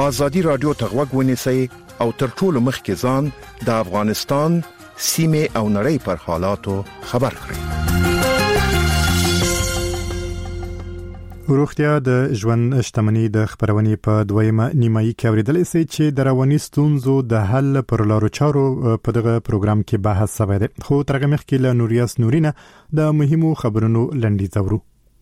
ازادي رادیو ته غوږ ونیسئ او تر ټولو مخکې ځان د افغانستان سیمه او نړۍ پر حالاتو خبر کړئ. روغتیا د ژوند شتمنۍ د خبرونې په دویمه نیمایي کې اوریدل شي چې د رواني ستونزو د حل پر لارو چارو په دغه پروګرام کې بحث شوی دی. خو ترغه مخکې له نوریاس نورینه د مهمو خبرونو لنډیز اورو.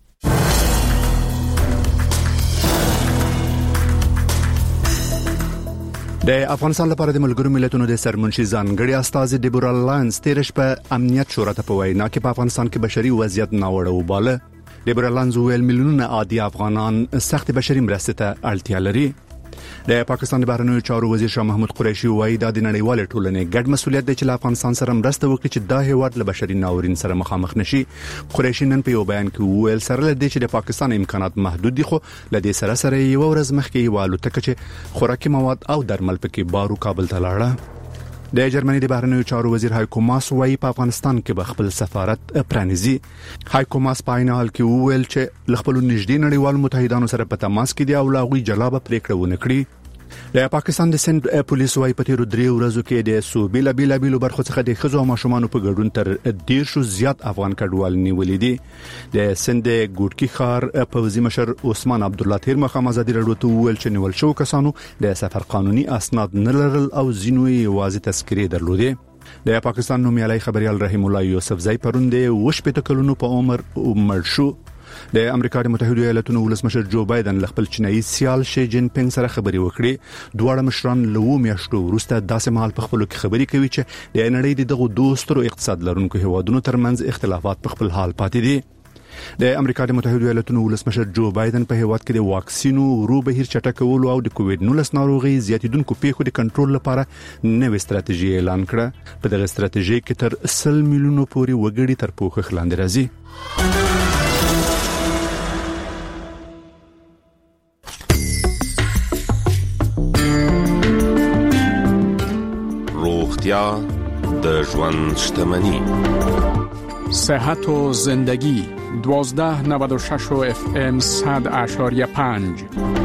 د افغانستان لپاره د ملګرو ملتونو د سرمنشي ځانګړي استاذ ډیبورا لانس تیرش په امنیت شورا ته په وینا کې په افغانستان کې بشري وضعیت ناوړه وباله. ډیبورا لانس ویل میلیونونه عادي افغانان سخت بشري مرستې ته اړتیا لري. د پاکستان د بهرنیو چارو وزیر شاه محمود قریشي وایي دا د نړیوال ټولنې ګډ مسؤلیت دی چې له افغانستان سره مرسته وکړي چې دا هیواد له بشري ناورین سره مخامخ نشي. قریشي نن په یو بیان کې ویل سره لدی چې د پاکستان امکانات محدود دي، خو لدی سره یو ورځ مخکې یو الوتکه چې خوراکي مواد او درمل پکې بارو کابل ته لاړه. د جرمني د بهرنیو چارو وزیر هایکو ماس وايي په افغانستان کې به خپل سفارت پرانیزي. هایکو ماس په عین حال کې ویل چې خپل نږدې نړیوال متحدانو سره په تماس کې دي او لاغوي جلابه پریکړه ونه کړي. د پاکستان د سند پولیس وايي په تیرو 3 ورځو کې د صوبې لابیلو برخو څخه د خزو او ماشومان په ګډون تر 1.5 زیات افغان کډوال نیولې دي. د سند ګوټکی خار پوزي مشر عثمان عبد الله تیر مخه ازادي راډیو ته ویل چې نیول شو کسانو د سفر قانوني اسناد نه لرل او زینوي واضح تذکرې درلودې. د پاکستان نومیالي خبريال رحیم الله یوسفزئی پروند وشپته کلونو په عمر مړ شو. د امریکا د متحده ایالاتونو ولسمشر جو بایدن خپل چینایي سیال شي جین پینګ سره خبري وکړي. دواړه مشران له میاشتو وروسته داسې مهال په خپل کې خبري کوي چې د نړۍ دغه دوسترو اقتصاد لرونکو هیوادونو ترمنځ اختلافات په خپل حال پاتې دي. د امریکا د متحده ایالاتونو ولسمشر جو بایدن په هیواد کې د واکسینو ورو بهیر چټکولو او د کووډ 19 ناروغي زیاتیدونکو پیښو د کنټرول لپاره نوې ستراتیژي اعلان کړه. په دغه ستراتیژي کې تر 100 میلیونو پورې وګړي تر پوښښ لاندې راځي. روغتیا د ژوند شتمنۍ. صحت و زندگی 1296 FM 100.5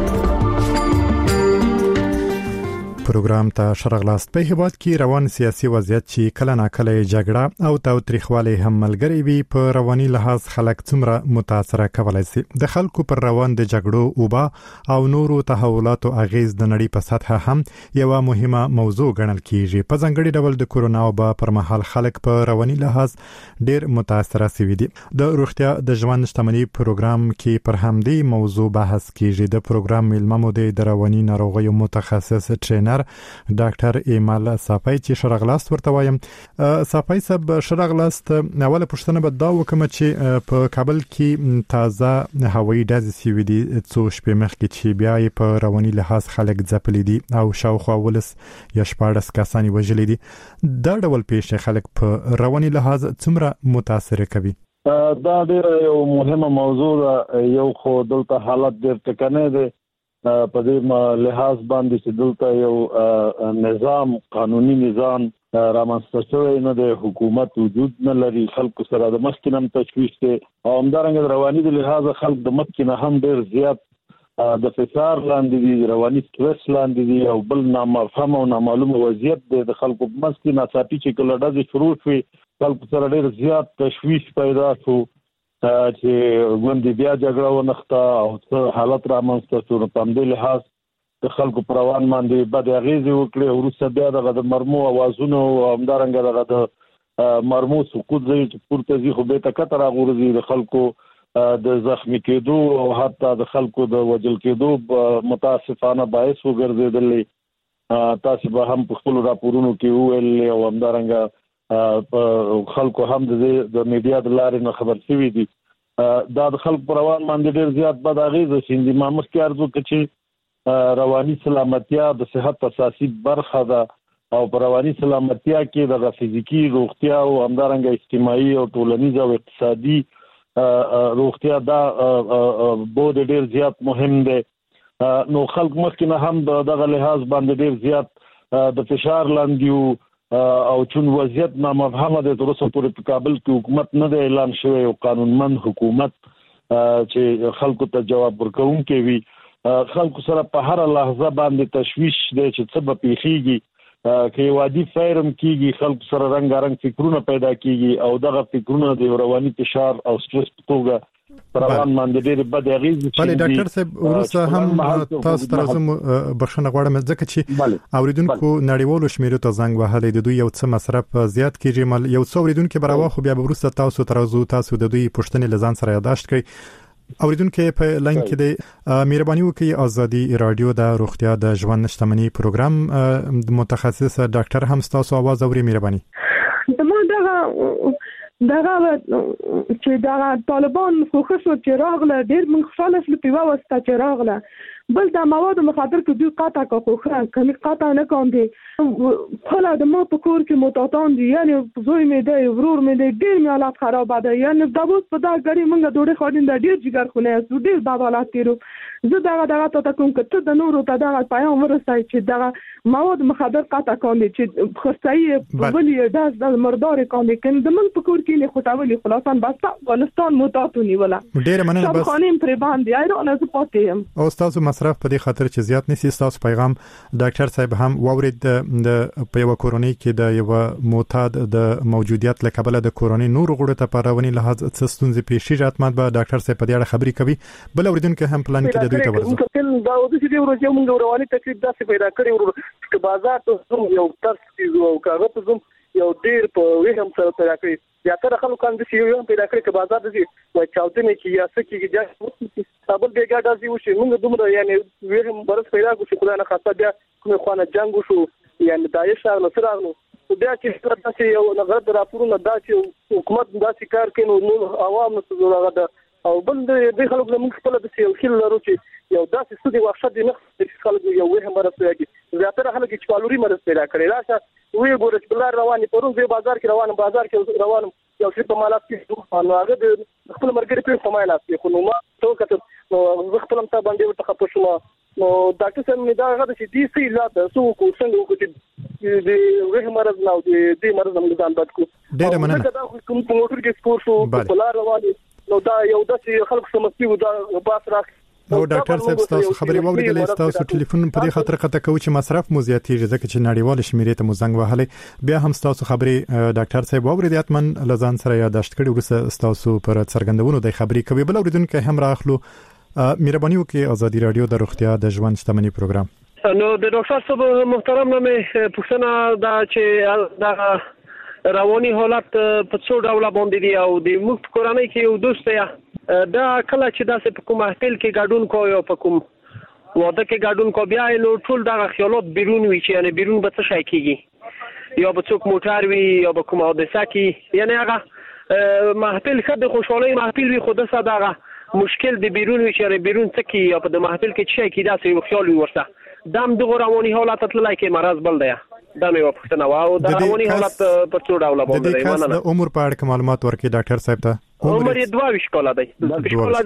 پروګرام ته شرغلاست. په هیواد کې روان سیاسي وضعیت چې کله ناکله جګړه او تاوتریخوالی هم ملګری وي په رواني لحاظ خلک څومره متاثر کولای شي. د خلکو پر روان د جګړو اوبا او نورو تحولاتو اغیز د نړۍ په سطح هم یو مهمه موضوع ګڼل کیږي. په ځانګړي ډول د کورونا وبا پر مهال خلک په رواني لحاظ ډیر متاثر شوي دي. د روغتیا د ژوند شتمنۍ پروګرام کې پر همدې موضوع بحث کیږي. د پروګرام ملمه مو د رواني ناروغیو متخصص ټرینر ډاکټر ایمال صافی چې شرغلاست ورته وایم. صافی صاحب شرغلاست، اوله پوښتنه به دا وکم چې په کابل کې تازه هوایي ډزې شوې دي څو شپې مخکې چې بیا په رواني لحاظ خلک ځپلي دي او شاوخوا 14 کسان وژلي دي. دا ډول پیښې خلک په رواني لحاظ څومره متاثر کوي؟ دا ډېر یو مهمه موضوع ده. یو خو دلته حالت ډېر ټکنی دی په دې لحاظ باندې چې دلته یو نظام قانوني نظام رامنځته شوی نه دی، حکومت وجود نه لري، خلکو سره د مخکینم تشویش دی او همدارنګه رواني د لحاظ خلک د مخکینه هم ډېر زیات د فشار لاندې دي، رواني سټرس لاندې دي او بل نامفهوم او نامعلومه وضعیت دی. د خلکو په منځ کې ناڅاپي چې کله ډزې شروع شوې خلکو سره ډېر زیات تشویش پیدا شو چې ګوندې بیا جګړه ونښته او څه حالت رامنځته شو. په همدې لحاظ د خلکو پر روان باندې بد اغېزې وکړې. وروسته بیا دغه د مرمو اوازونه او همدارنګه دغه د مرمو سقوط ځای چې پورته ځي خو بېرته کته راغورځي، د خلکو د زخمي کېدو او حتی د خلکو د وژل کېدو متاسفانه باعث وګرځېدلی. تاسو به هم په خپلو راپورونو کې وویل او همدارنګه خلکو هم د میډیا د لارې نه خبر شوي دي. دا د خلکو پر روان باندې ډېر زیات بد اغېزه شیندي. ما مخکې عرض وکړ چې رواني سلامتیا د صحت اساسي برخه ده او په رواني سلامتیا کې د فزیکی روغتیا او همدارنګه اجتماعي او ټولنیز او اقتصادي روغتیا دا بود ډېر زیات مهم دی. نو خلک مخکې نه هم دغه لحاظ باندې ډېر زیات د فشار لاندې او چون وضعیت نامفهومه ده. تر اوسه پورې په کابل کې حکومت نه دی اعلان شوی او قانونمند حکومت چې خلکو ته جواب ورکوونکی وي. خلکو سره په هر لحظه باندې تشویش دی چې څه به پیخيږي کې وادي فیرم کیږي خلکو سره رنگارنګ فکرونه پیدا کیږي او دغه فکرونه د رواني فشار او سټرس په توګه پروان باندې ډېر بد اغیز چې بله ډاکټر صاحب ورسره هم تاسو ترازم بخښنه غواړم ځکه چې اوریدونکو نړیوالو شمیرو ته زنګ وهلی د دوی یو څه مصرف زیات کیږي مل یو څو اوریدونکو براوه خو بیا ورسره تاسو د دوی پښتنې لزان سره یاداشت کړئ اوریدونکو په لاین کې د مهرباني وکړئ ازادي رادیو د روغتیا د ژوند شتمنۍ پروګرام متخصص ډاکټر هم تاسو आवाज اوري مهرباني دغه چې دغه طالبان خوښ شو چې راغله ډېر من خوشاله شول په واسطه چې راغله بل د مواد مخدر کې دوی قطع کوخه کمی قطع نه کوم دي خلا د ما په کور کې متاتان دي یعنی زوی مې دی ورور مې دی ډېر مې حالت خراب ده یعنی د اوس په دا غړي مونږ ډوډۍ خوړین د ډېر جګر خونه سو ډېر بد حالت تیرو زه دغه ته کوم کته د نورو ته دغه پیغام ورسای چې دغه مواد مخدر قطع کوم دي چې خصایي بلې د مردار کوم دي کله د من په کور کې نه خوټاولي خلاصان بس افغانستان متاتونی ولا ډېر مننه بس خانم پر باندې ایران از پاتیم او تاسو مصرف په دې خاطر چې زیات نسی تاسو پیغام ډاکټر صاحب هم وورید د په یو کورونی کې د یو معتاد د موجودیت لکبل د کورونی نور غړو ته پرونی لحاظ څه ستونزې پیښې راتمات به ډاکټر صاحب په دې اړه خبري کوي بل اوریدونکو هم پلان کې د دوی ته ورزو دا د دې ورځې موږ رواني تکلیف داسې پیدا کړی ورو چې بازار ته یو ترس کیږي او کاغه ته زم یو ډیر په وهم سره پیدا کړی یا تر خلکو کاندي چې یو پیدا کړی چې بازار ته وای چاودنه کې یا څه کې چې تابل بیګا داسې وشي موږ دومره یعنی وهم برس پیدا کو چې خدای نه خاصه بیا کومه خوانه جنگ وشو یعنی دایښ شغله سره نو بیا چې تاسو یو نظر راپورونه دا چې حکومت داسې کار کوي نو عوام نو زړه او بل د خلکو موږ خپل د یو خل لرو چې یو داسې ستدي وحشت نه خلکو یو وهم راځي زیاتره خلک چې پالوري مرز پیدا کړي راشه وی ګورې چې بلار رواني پرون زه بازار کې روانم یو څه په مالات کې نو هغه د خپل مرګري په سمایلات کې خو نو ما تو کته نو خپل ته باندې ورته خپل نو ډاکټر صاحب مې دا هغه چې دې سي لا تاسو کو څنګه وکړي د وهم مرز نو دې مرز هم ځان بد کو ډېر مننه دا کوم موټر کې سپور شو بلار رواني نو دا یو داسې خلک سمسي و دا باس راک او ډاکټر صاحب تاسو خبرې واوریدلې تاسو ټلیفون په دې خاطر قطع کوي چې مصرف مو زیاتېږي ځکه چې نړیوال شمیرې ته مو زنګ وهلې بیا هم تاسو خبرې ډاکټر صاحب واوریدې اتمن لزان سره یاداشت کړي ورسره تاسو پر څرګندونو د خبرې کوي بل اوریدونکو هم راخلو مهرباني وکړئ ازادي رادیو د روغتیا د ژوند شتمنۍ پروګرام نو د ډاکټر صاحب محترم مې پوښتنه دا چې دا رواني حالت په څو ډول باندې دی او د موږ کورنۍ کې یو دوست یا دا کله چې داسې په کوم محفل کې ګډون کوي او په کوم واده کې ګډون کوي بیا نو ټول دغه خیالات بیرون وي چې یعنی بیرون به څه شي کیږي یا به څوک موټر وي یا به کوم حادثه کې یعنی هغه محفل خد خوشحالي محفل وي خود سره دغه مشکل د بیرون وي چې بیرون څه کی یا په د محفل کې څه کی داسې یو خیال وي ورته دم د رواني حالت تللای کې مرز بل دی دا مې وپوښتنه واو دا رواني حالت په څو ډول باندې دی مننه د عمر په اړه معلومات ورکړي ډاکټر صاحب ته عمر یې 22 کاله دی 22 کاله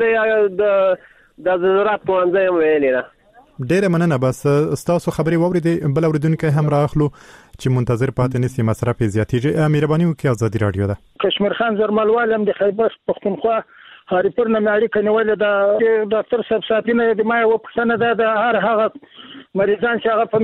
دی د زراعت پوهنځي ویلې نه ډېر مننه بس تاسو خبري واوریدې بل اوریدونکو هم راخلو چې منتظر پاتې نسی مصرف زیاتېږي مهرباني وکړئ ازادي رادیو ده کشمیر خان زرملوالم د خیبر پختونخوا هارپور نه معرفت کنول د ډاکټر صاحب ساتنه د ما و پښتنه د هر هغه مریضان چې هغه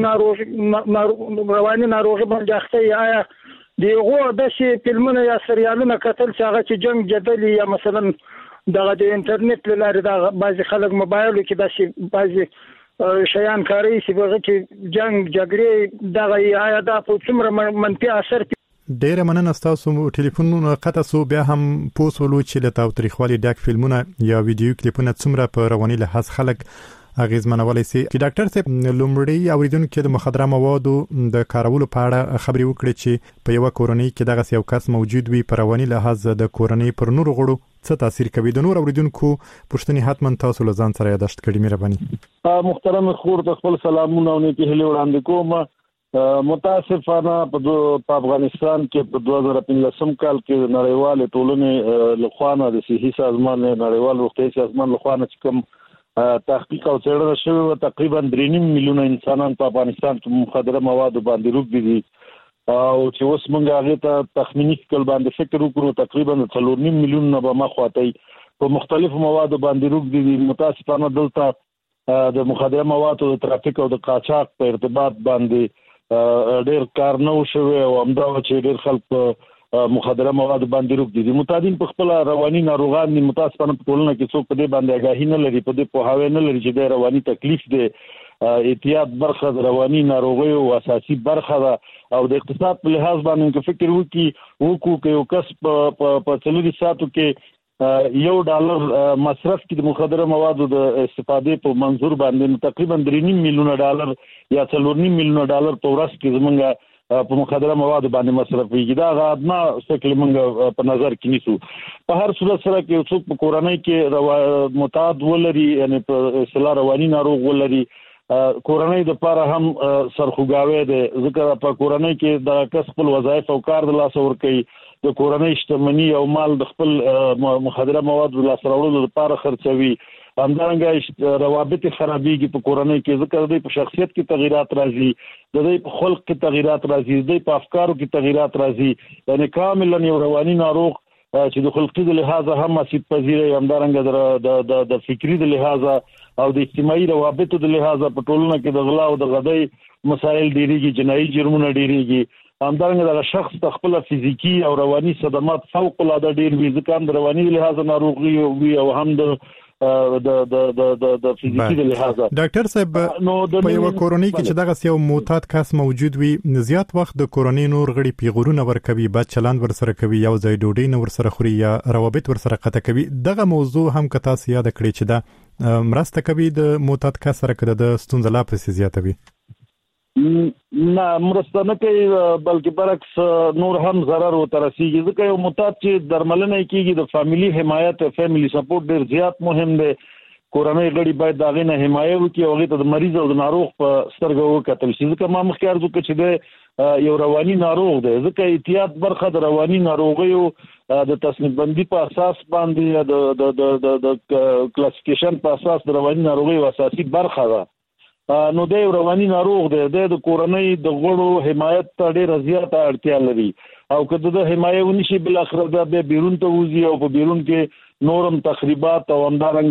په رواني ناروغي باندې اخته آیا دیغه د شي فلمونه یا سریالونه کتل چې هغه چې جنگ جدل یا مثلا دغه د انټرنیټ لاره د بعضي خلک موبایل کې د شي بعضي شیان کاری چې هغه چې جنگ جګړې دغه آیا د په څومره منفي اثر ډېر مننه تاسو ټلیفونونه قطع سو بیا هم پوسولو چې له تاوتریخوالي ډاک فلمونه یا ویډیو کلیپونه څومره په رواني لحاظ خلک اغیزمنولای شي چې ډاکټر صاحب لومړی اوریدونکو د مخدره موادو د کارولو په اړه خبري وکړي چې په یو کورنۍ کې دغه یو کس موجود وي په رواني لحاظ د کورنۍ پر نور غړو څه تاثیر کوي د نور اوریدونکو پښتني حتمن تاسو له ځان سره یاداشت کړئ مهرباني محترم خور ته خپل سلامونه او نیکی هیله وړاندې کوم متاسفانه په افغانستان کې په 2015 کال کې نړیوال ټولنې لخوانه د صحي سازمان نړیوال روغتیا سازمان لخوانه چې کوم تحقیق او څېړنه شوې تقریبا 3.5 میلیونه انسانان په افغانستان کې مخدره مواد باندې روږدي دي او چې اوس موږ هغه ته تخمینی کول باندې فکر وکړو تقریبا 3.5 میلیونه به مخاطي په مختلفو موادو باندې روږدي دي متاسفانه دلته د مخدره موادو د ترافیک او د قاچاق په ارتباط باندې ډېر کار نه وشوي او همدا چې ډېر خلک مخدره مواد باندې روک دي متادین په خپل رواني ناروغان دي متاسفانه په ټولنه کې څوک په دې باندې آگاهی نه لري په دې په هاوی نه لري چې د رواني تکلیف دی احتیاط برخه د رواني ناروغیو اساسي برخه ده او د اقتصاد په لحاظ باندې فکر وکړو کې یو کس په 3 ساعتو کې $1 مصرف کې د مخدره موادو د استفادې په منظور باندې تقریبا $3.5 میلیونه یا $4.5 میلیونه په ورځ کې زمونږ په مخدره موادو باندې مصرفيږي دا غادنا څکل موږ په نظر کې نیسو په هر صورت سره کې څوک په کورنۍ کې متعد ولري یعنی په اصطلاح رواني ناروغ ولري کورنۍ د پاره هم سرخوګاوي ده ذکر په کورنۍ کې د کس خپل وظایف او کار د لاس ور کوي د کورنۍ شتمنۍ او مال د خپل مخدره مواد د لاس راوړلو لپاره خرڅوي همدارنګه روابط خرابېږي په کورنۍ کې ذکر دی په شخصیت کې تغیرات راځي د دې په خلق کې تغیرات راځي د دې په افکارو کې تغیرات راځي یعنی کاملا یو رواني ناروغ چې د خلقي د لحاظه هم مسید پذیره همدارنګه د فکری د لحاظه او د اجتماعي روابطو د لحاظه په ټولنه کې د غلا او د غدۍ مسائل ډیریږي جنایي جرمونه ډیریږي همدارنګه د شخص خپل فزیکی او رواني صدمات فوق العاده ډیر وي ځکه د رواني لحاظه ناروغي او هم د فزیکی د لحاظه ډاکټر صاحب په یو کورونی کې چې دغه یو معتاد کس موجود وي زیات وخت د کورونی نور غړي پیغورونه ورکوي بد چلند ورسره کوي یو ځای ډوډۍ نه ورسره خوري یا روابط ورسره قطع کوي دغه موضوع هم که تاسو یاد کړئ چې دا مرسته کوي د معتاد کس سره کده د ستونزې لا پسې زیاتوي نه مرسته نه کوي بلکې برعکس نور هم ضرر ورسیږي ځکه یو معتاد چې درملنه کیږي د فاميلي حمایت فاميلي سپورټ ډیر زیات مهم دی کورنۍ غړي باید داغه نه حمایت وکړي او هغه د مریض او د ناروغ په سترګو وکتل شي ځکه ما مخکې ارزو کې چې یو رواني ناروغ دی ځکه احتیاط برخه د رواني ناروغیو د تصنیف بندي په اساس باندې د کلاسیفیکیشن په اساس د رواني ناروغیو اساسي برخه ده نو د رواني ناروغ دی د کورنۍ د غړو حمایت ته ډېر زیاته اړتیا لري او کله د حمایت ونشي بل اخر د بیرون ته وزي او په بیرون کې نورم تخریبات او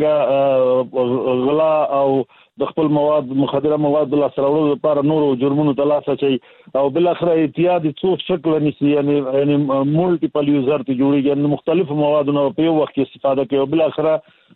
همدارنګه غلا او د خپل مواد مخدره مواد د لاس راوړلو لپاره نور جرمونو ته لاس اچي او بل اخر احتیاط څو شکل نشي یعنی مولټیپل یوزر ته جوړیږي یعنی مختلف موادونو په یو وخت کې استفاده کوي او بل اخر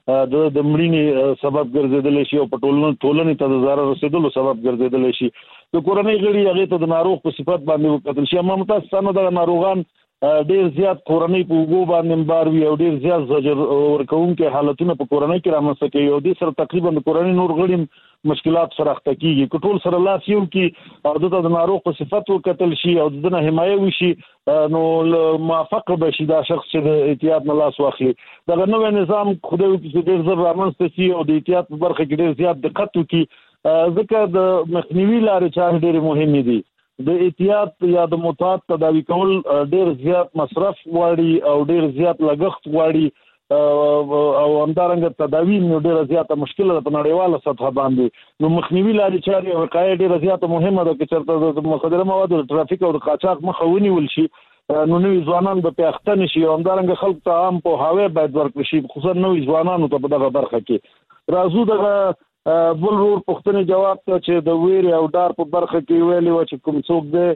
د مړینې سبب ګرځیدل شي او په ټولنې ته د ضرر رسیدلو سبب ګرځیدل شي د کورنۍ غړي هغه ته د ناروغ په صفت باندې وکتل شي اما متاسفانه د ناروغان ډیر زیات کورنۍ په وګو باندې بار وی او ډیر زیات زجر ورکوونکې حالتونه په کورنۍ کې رامنځته کوي او د سره تقریبا د کورنۍ نور غړي مشکلات سره اخته کیږي کټول سره لاس یو کې او د ناروغ په صفت وکتل شي او د حمایت وشي نو موافق به شي دا شخص چې د احتیاط نه لاس واخلي دا نوې نظام خدای په ډیر زر رامنځته شي او د احتیاط په برخه کې ډیر زیات دقت وکړي ځکه د مخنیوي لارې چارې ډېر مهمې دي د احتیاط یا د معتاد تداوی کول ډیر زیات مصرف غواړي او ډیر زیات لګښت غواړي او همدارنګه تداوی نو ډیر زیاته مشکل ده په نړیواله سطح باندې نو مخنیوي لارې چارې او وقایع ډیر زیاته مهمه ده چې چېرته د مخدره موادو د ترافیک او د قاچاق مخه ونیول شي نو نوې ځوانان به پیاخته نشي او همدارنګه خلک ته عام په هاوی باید ورکړي شي خصوصا نوې ځوانانو ته په دغه برخه کې راځو دغه بل ور پښتني جواب ته چې د ویری او ډار په برخه کې ویلي و چې کوم څوک دی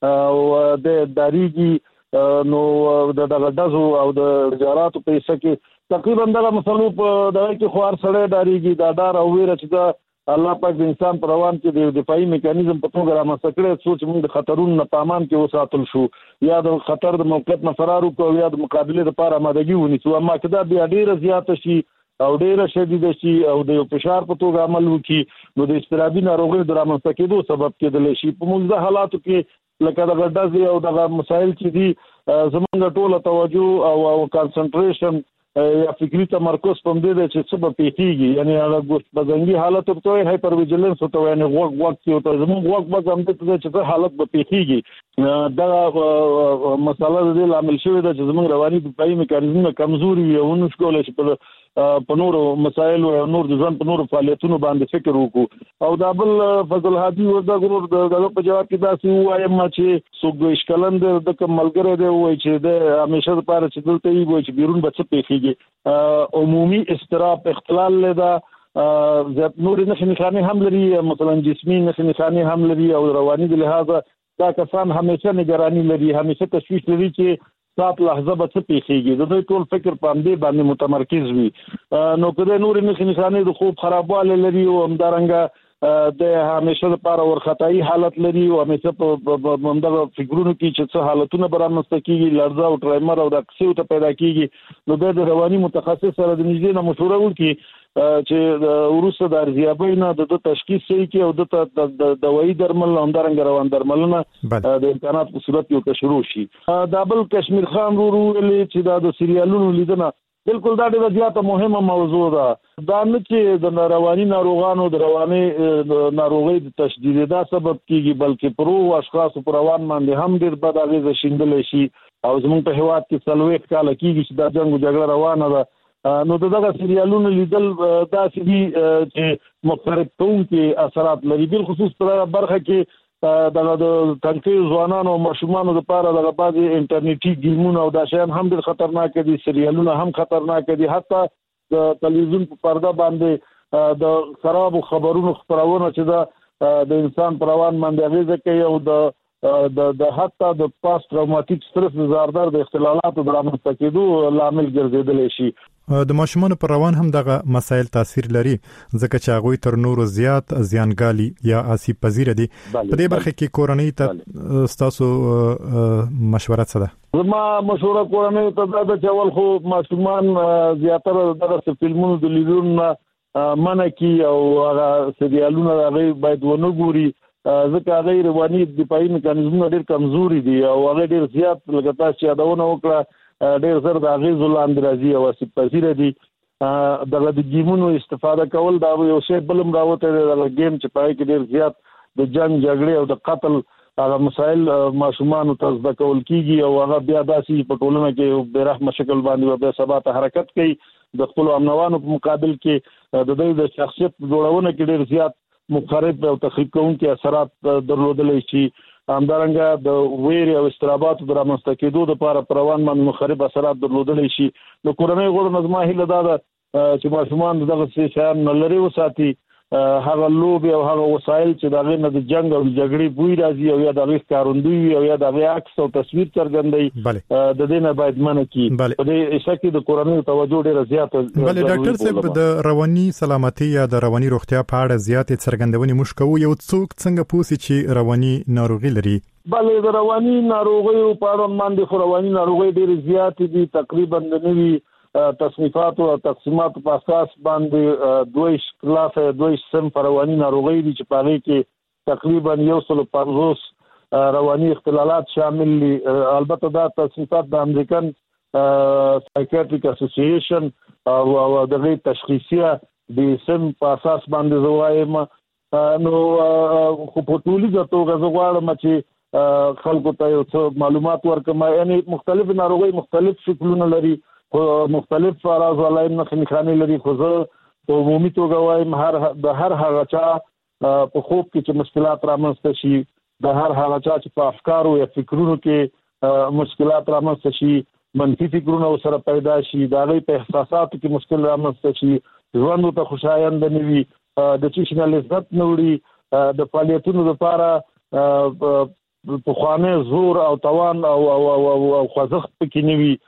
او د داریږي نو د دغه دزو او د تجارتو په حصہ کې تقریبا دغه مسلو په دغه کې خوار سره داریږي دا ډار او ویره چې دا الله پاک د انسان پر روان کې د دفاعي میکانیزم په توګه رامنځته کړي سوچ موږ د خطرونو نه پامان کې وساتل شو یا د خطر د موقعیت نه فرار وکړو یا د مقابله لپاره آمادګي ونیسو اما کدا بیا ډیره زیاته شي او ډیره شدید شي او د فشار په توګه عمل وکړي نو د اضطرابي ناروغیو د رامنځته کېدو سبب کېدلی شي په موږ حالاتو کې لکه د غډازي او د مسایل چې دي زمونږ ټوله توجه او کانسنټریشن یا فکری تمرکز په دې چې څه به پیږي یعنی هغه بدنګي حالت ته هایپر ویجیلنس ته یعنی وخت کې ته زموږ وخت هم ته چې حالت به پیږي دا مسله د عامل شوی د زموږ رواني دفاعي میکانیزم کمزوري وي او نو شکول شي په نورو مسایل او نور د ځان په نورو فعالیتونو باندې فکر وکړو او دا بل فضل هادي وردا ګور دغه په جواب کې دا سی وایم چې څوک د اشکلند د کوم ملګری دی وای چې د همیشه لپاره چې دلته وي چې بیرون بچ پیږي عمومي استراب اختلال لدا زیات نور نښانې هم لري، مثلا جسمي نښانې هم لري او رواني د لحاظه دا کسان همیشه نگرانی لري، همیشه تشویش لري چې سات لحظه به څه پیښیږي. د دوی ټول فکر په دې باندې متمرکز وي. نو کله نور نښانې د خوب خرابواله لري او همدارنګه د همیشه لپاره ورختای حالت لري او همیشه په مندغه فکرونو کې چې څه حالتونه برامسته کیږي، لړزه او ټرایمر او د اکسیو ته پیدا کیږي. نو د رواني متخصص سره د نږدې نه مشوره وکړي چې ورسره د ارزیابۍ نه د تشخیص صحیح کې او د دوايي درمل همدارنګه روان درملونه د امکانات په صورت یو شروع شي. دا بل کشمیر خان ویلي چې دا د سیریالونو لیدنه بالکل دا ډېره زیاته مهمه موضوع ده. دا نه چې د رواني ناروغانو د رواني ناروغي د تشدید دا سبب کیږي، بلکې پرو اشخاص پر روان باندې هم ډېر بد اغیزه شیندل شي. او زموږ په هیواد کې څلوېښت کاله کیږي چې دا جنگ او جګړه روانه ده. نو دغه سیریالونو لیدل دا چې مختلف کوونکي اثرات لري، بل خصوص په برخه کې دغه د تنکي ځوانانو او ماشومانو لپاره دغه بعضي انټرنیټي ګیمونه او دا شیان هم ډېر خطرناک دي، سیریالونه هم خطرناک دي. حتی د تلویزیون په پرده باندې د خراب خبرونو خبرونه چې د انسان پر روان باندې اغیزه کوي او د حتی د پاست تروماتیک سټرس زاردار د اختلالاتو برامنځته کېدو لامل ګرځیدلی شي. د ماشومانو پر روان هم دغه مسایل تاثیر لري ځکه چې هغه تر نورو زیات زیانګالي یا آسیب پذیر دي. په دې برخه کې کورنۍ ته تاسو مشوره څه ده؟ زما مشوره کورنۍ ته دا چې اول خو ماشومان زیاتره دغه فلمونو د لیدلو منع کی او هغه سریالونه هغه باید ونه ګوري ځکه هغه رواني دفاعي میکانیزمونه ډېر کمزوري دي او هغه ډېر زیات لکه تاسو یادونه وکړه ډېر زر د اغیزو لاندې راځي او آسیب پذیر دي. دغه د گیمونو استفاده کول دا یو شی بلم راوته د گیم چې پای کې ډېر زیات د جنگ جګړې او د قتل هغه مسائل ماشومان ته زده کول کیږي او هغه بیا داسې په ټولنه کې به رحم شکل باندې به ثبات حرکت کوي. د خپل امنوانو په مقابل کې د دوی د شخصیت جوړونه کې ډېر زیات مخرب او تخریب کوونکي اثرات درلودلی شي. همدارنګه د ویرې او استرابات د رامنځته کېدو لپاره پر روان باندې مخرب اثرات درلودلی شي. د کورنۍ غړو نظم هیله دا ده چې ماشومان دغه شیان نه لري وساتي، هغه لوبي او هغه وسایل چې دغه نه د جنگ او جګړې بوی راځي او یا دغه ښکارندوی او یا دغه عکس او تصویر څرګندوي د دې نه باید منع کی. په دې اشاره د کورنۍ توجه ډیره زیاته. بل ډاکټر صاحب د رواني سلامتي یا د رواني روغتیا په اړه زیاتې څرګندونې موږ کوو، یو څوک څنګه پوسي چې رواني ناروغي لري؟ بلې د رواني ناروغي په اړه باندې رواني ناروغي ډیره زیاتې دي، تقریبا د نوي تصنیفات او تقسیمات په اساس باندې دوی صنف رواني ناروغي دي چې په هغه کې تقریبا 150 رواني اختلالات شامل دي. البته دا تصنیفات د امریکن سایکیاټریک اسوسییشن او دغه تشخیصیه د سم په اساس باندې زوایم. نو خو په ټولي توګه زغواړم چې خلکو ته یو څه معلومات ورکړم. یعنی مختلف ناروغي مختلف شکلونه لري، مختلف راز علائم نښانې لري، خو زه په عمومي توګه وایم د هر هغه چا په خوب کې چې مشکلات رامنځته شي، د هر هغه چا چې په افکارو یا فکرونو کې مشکلات رامنځته شي، منفي فکرونه سره پیدا شي، د هغې په احساساتو کې مشکل رامنځته شي، ژوند ته خوشایند نه وي، د چیش نه لذت نه وړي، د فعالیتونو لپاره پخوانی زور او توان او خوځښت پکې نه وي،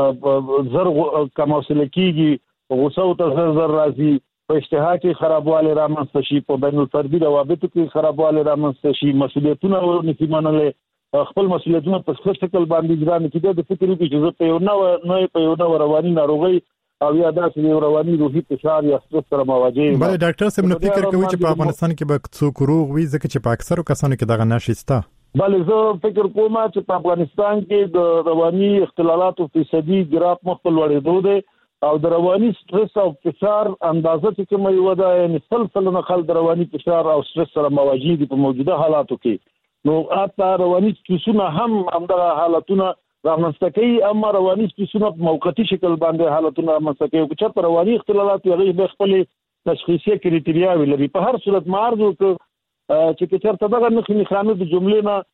زر کم حوصله کیږي، غوسه او ته زر راځي، په اشتها کې خرابوالی رامنځته شي، په بین الفردي روابطو کې خرابوالی رامنځته شي، مسؤلیتونه ونشي منلی، خپل مسؤلیتونه په ښه شکل باندې اجرا نه کېدی، د فکر وکړي چې زه په یو نوع رواني ناروغۍ او یا داسې یو رواني روحي فشار یا سټرس سره مواجه یم. بله ډاکټر صاحب، نو فکر کوي چې په افغانستان کې به څوک روغ وي ځکه چې په اکثرو کسانو کې دغه نښې شته؟ بله زه فکر کوم چې په افغانستان کې د رواني اختلالاتو فیصدي ګراف مخ په لوړېدو دی او د رواني سټرس او فشار اندازه چې کومه یوه ده، یعنې سلسله خلک د رواني فشار او سټرس سره مواجه دي په موجوده حالاتو کې. نو حتی رواني سټرسونه هم همدغه حالتونه رامنځته کوي، اما رواني سټرسونه په موقتي شکل باندې حالتونه رامنځته کوي. که چېرته رواني اختلالات وي هغوی به خپلې تشخیصي کریټریاوې لري. په هر صورت ما عرض وکړ چې که چېرته دغه نښانې د جملې نه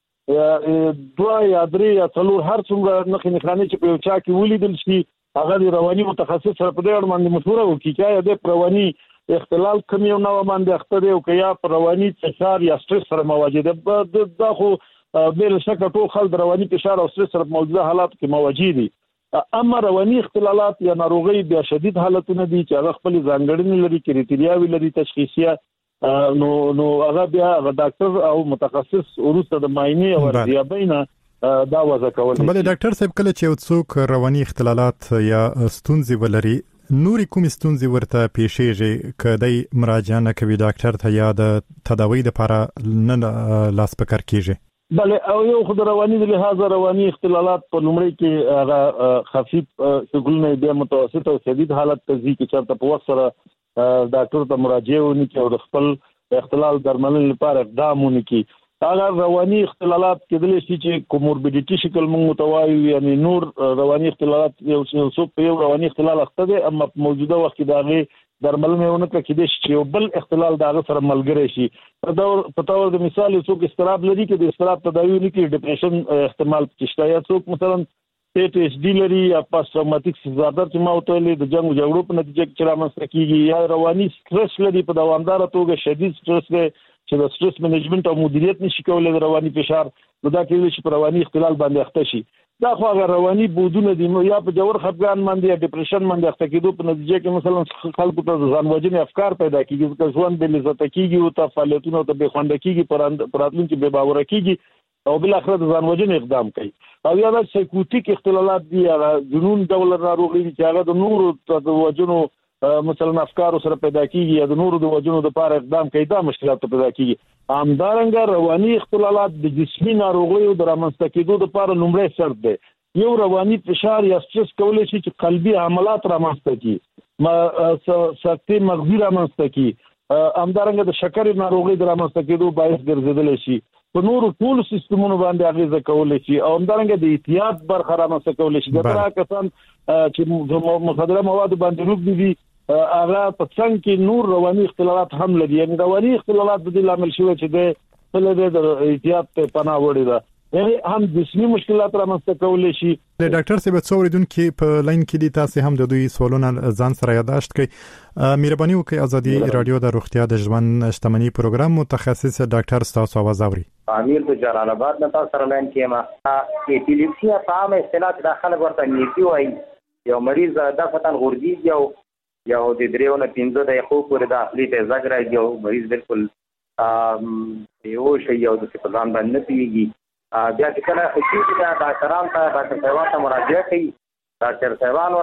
2 یا 3 یا 4 هر څومره نښانې چې په یو چا کې ولیدل شي، هغه د رواني متخصص سره په دې اړه باندې مشوره وکړي چې آیا د رواني اختلال کم یو نو باندې اخته دی او که یا رواني فشار یا سټرس سره مواجه ده دا خو بل شک ټول خلک رواني فشار او سټرس سره موجوده حالات کې مواجه دي. اما رواني اختلالات یا ناروغي بیا شدید حالتونه دي چې هغه خپل ځانګړنې لري، کریټریاوي لري تشخیصیه، نو هغه بیا ډاکټر او متخصص ورسره د معاینه او ارزیابۍ نه دا وضع کول. بل ډاکټر صاحب کله چې یو څوک رواني اختلالات یا ستونزې ولري، نوري کوم ستونزې ورته پیښیږي کدی مراجعه نه کوي ډاکټر ته یا د تداوی لپاره نه لاس پکار کیږي؟ بله، او یو خو د رواني د لحاظه رواني اختلالات په لومړی کې هغه خفیف شکلونه بیا متوسط او شدید حالت ته ځي چې چېرته په وخت سره ډاکټر ته مراجعه ونکړي او د خپل اختلال درملنې لپاره اقدام ونکړي. هغه رواني اختلالات کېدلی شي چې کوموربیډیټي شکل موږ متوایو، یعنی نور رواني اختلالات یو څوک په یو رواني اختلال اخته دی اما په موجوده وخت کې د هغې درملنه ونه کېدای شي چې یو بل اختلال د هغه سره ملګری شي. په تور د مثال څوک اضطراب لري کې د اضطراب تداوی نکړي، ډیپریشن احتمال پېښته، یا څوک مثلا PTSD لري یا پاست ټراوماتیک ډیزارډر چې ما وتلې د جنگ جګړو په نتیجه کې رامنځته کیږي، یا رواني سټرس لري په دوامدار توګه شدید سټرس دی چې د سټرس منیجمنت او مدیریت نشي کولای د رواني فشار، نو دا کېږي چې په رواني اختلال باندې اخته شي. دا خو هغه رواني بودونه دي، یا په جوړ خپګان باندې یا ډیپریشن باندې اخته کېدو په نتیجه کې مثلا خلکو ته ځان وژنې افکار پیدا کیږي، چې ژوند بې لذت کیږي او ته فعالیتونه ته بې خوند کیږي، پر راتلونکي بې باور کیږي او بل اخر د ځان وژنې اقدام کوي. او یا د سایکوټیک اختلالات دي، هغه جنون ډول ناروغي چې هغه د نورو د وجنو مثلا افکار سره پیدا کیږي یا د نورو د وجنو د لپاره اقدام کوي، دا مشکلات پیدا کیږي. همدارنګه رواني اختلالات د جسمي ناروغیو د رامنځته کېدو لپاره لومړی شرط دی. یو رواني فشار یا سټرس کولای شي چې قلبي عملات رامنځته کړي، سکتې مغزي رامنځته کړي، همدارنګه د شکر ناروغي د رامنځته کېدو باعث ګرځیدلی شي، په نورو ټول سیستمونو باندې اغیزه کولی شي، او همدارنګه د اعتیاد برخه رامنځته کولی شي. دا کسان چې مخدره مواد باندې روږدي دي هغه په څنګ کې نور رواني اختلالات هم لري، یعنی رواني اختلالات د دې لامل شوی چې د اعتیاد ته پناه وړي ده، یعنی هم جسمي مشکلات رامنځته کولی شي. د ډاکټر صاحب څوریدونکو په لاین کې دي، تاسو هم د دوی سوالونه ځان سره یاداشت کړئ. مهرباني وکړئ ازادي رادیو د روغتیا د ژوند شتمنۍ پروګرام متخصص ډاکټر تاسو आवाज اوري. امیر د جلال آباد نه تاسو سره لاین کې ما اپیلیپسي په عامه اصطلاح داخله ورته نیپي وایي، یو مریض د فتن غورځي یو د دریو نه 15 دقیقو پورې د اخلي ته زګ راځي، یو مریض بالکل بیهوش یو د سپدان باندې پیږي. بیا چې کله چې دا ډاکټران ته ډاکټر صاحب مراجعه کوي، ډاکټر صاحبان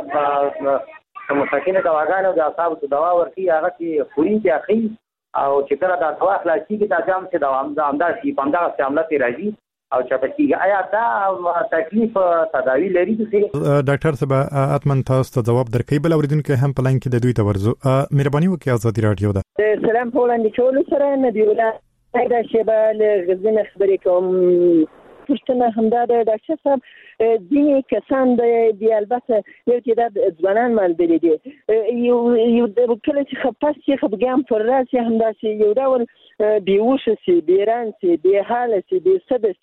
ورته مسکینه دواګانې او د اعصابو دوا ورکړي، هغه چې خوري کې اخی او چې کله دا دوا خلاصي کې دا جام چې دا امدا شي په امدا استعمال راځي او چپکیږي. آیا دا تکلیف تداوی لري؟ ډاکټر صاحب اتمن تاسو ته جواب درکړي، بل اوریدونکو هم په لاین کې د دوی ته ورزو. مهرباني وکړئ ازادي رادیو دا سلام په وړاندې چولو سره نه دی ولا دا شیبه له غزنه خبرې کوم. پښتنه همدا د ډاکټر صاحب ځینې کسان د البته یو تعداد ځوانان ملګري دي، یو د کله چې خپاس شي خپګان پر راسي همداسې یو ډول بیهوش شي، بیران شي، بې حاله شي، بې سده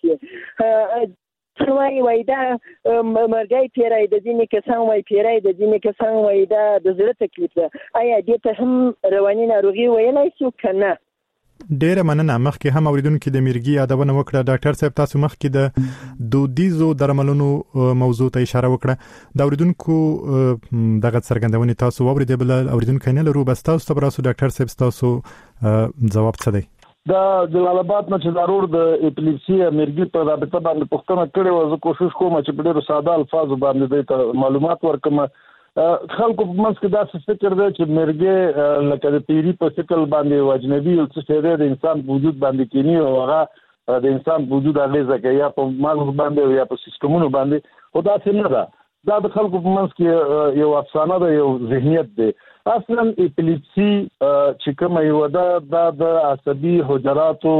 شي. وای دا مرګي پیرای د ځینې کسان وای پیرای د ځینې کسان وای دا د زړه تکلیف ده. آیا دې ته هم رواني ناروغي ویلای شو کنه؟ ډیره مننه. مخکې هم اوریدونکو د میرګي یادونه وکړه. ډاکټر صاحب تاسو مخکې د دودیزو درملونو موضوع ته اشاره وکړه، د اوریدونکو دغه څرګندونې تاسو اوریدل، بل اوریدونکو نه لرو، بس تاسو ته راسو ډاکټر صاحب تاسو جواب څه دی؟ دا جلال آباد نه چې ضرور د اپیلیپسي میرګي په رابطه باندې پوښتنه کړې و، زه کوشش کوم چې په ډېر ساده الفاظو باندې د معلومات ورکړم. خلکو په منځ کې دا فکر دی چې مرګ لکه د پیری په شکل باندې واجنبي او څه د انسان وجود باندې کینی او هغه د انسان وجود اغیزه کوي یا په مغز باندې یا په سیستمونو باندې، خو دا څه نه ده. دا د خلکو په منځ کې یو افسانه ده، یو ذهنیت دی. اصلا اپیلیپسي چې کومه یو ده د عصبي حجراتو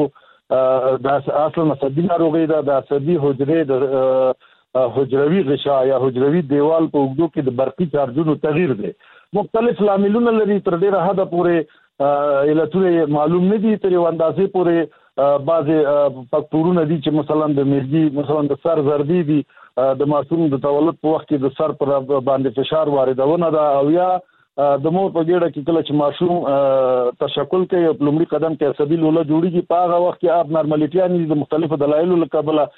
د اصلا عصبي ناروغي ده، د عصبي حجرې د حجروي غشا یا حجروي دیوال په اوږدو کې د برقي چارجونو تغییر دی. مختلف لاملونه لري، تر ډیره حده پورې علتونه معلوم نه دي، تر یو اندازې پورې بعضې فاکتورونه دي چې مثلا د میرګي مثلا د سر زردي دي، د ماشوم د تولد په وخت کې د سر پر باندې فشار واردونه ده، او یا د مور په ګډه کې کله چې ماشوم تشکل کوي په لومړي قدم کې عصبي لوله جوړیږي په هغه وخت کې اب نارمالټیان د مختلفو دلایلو له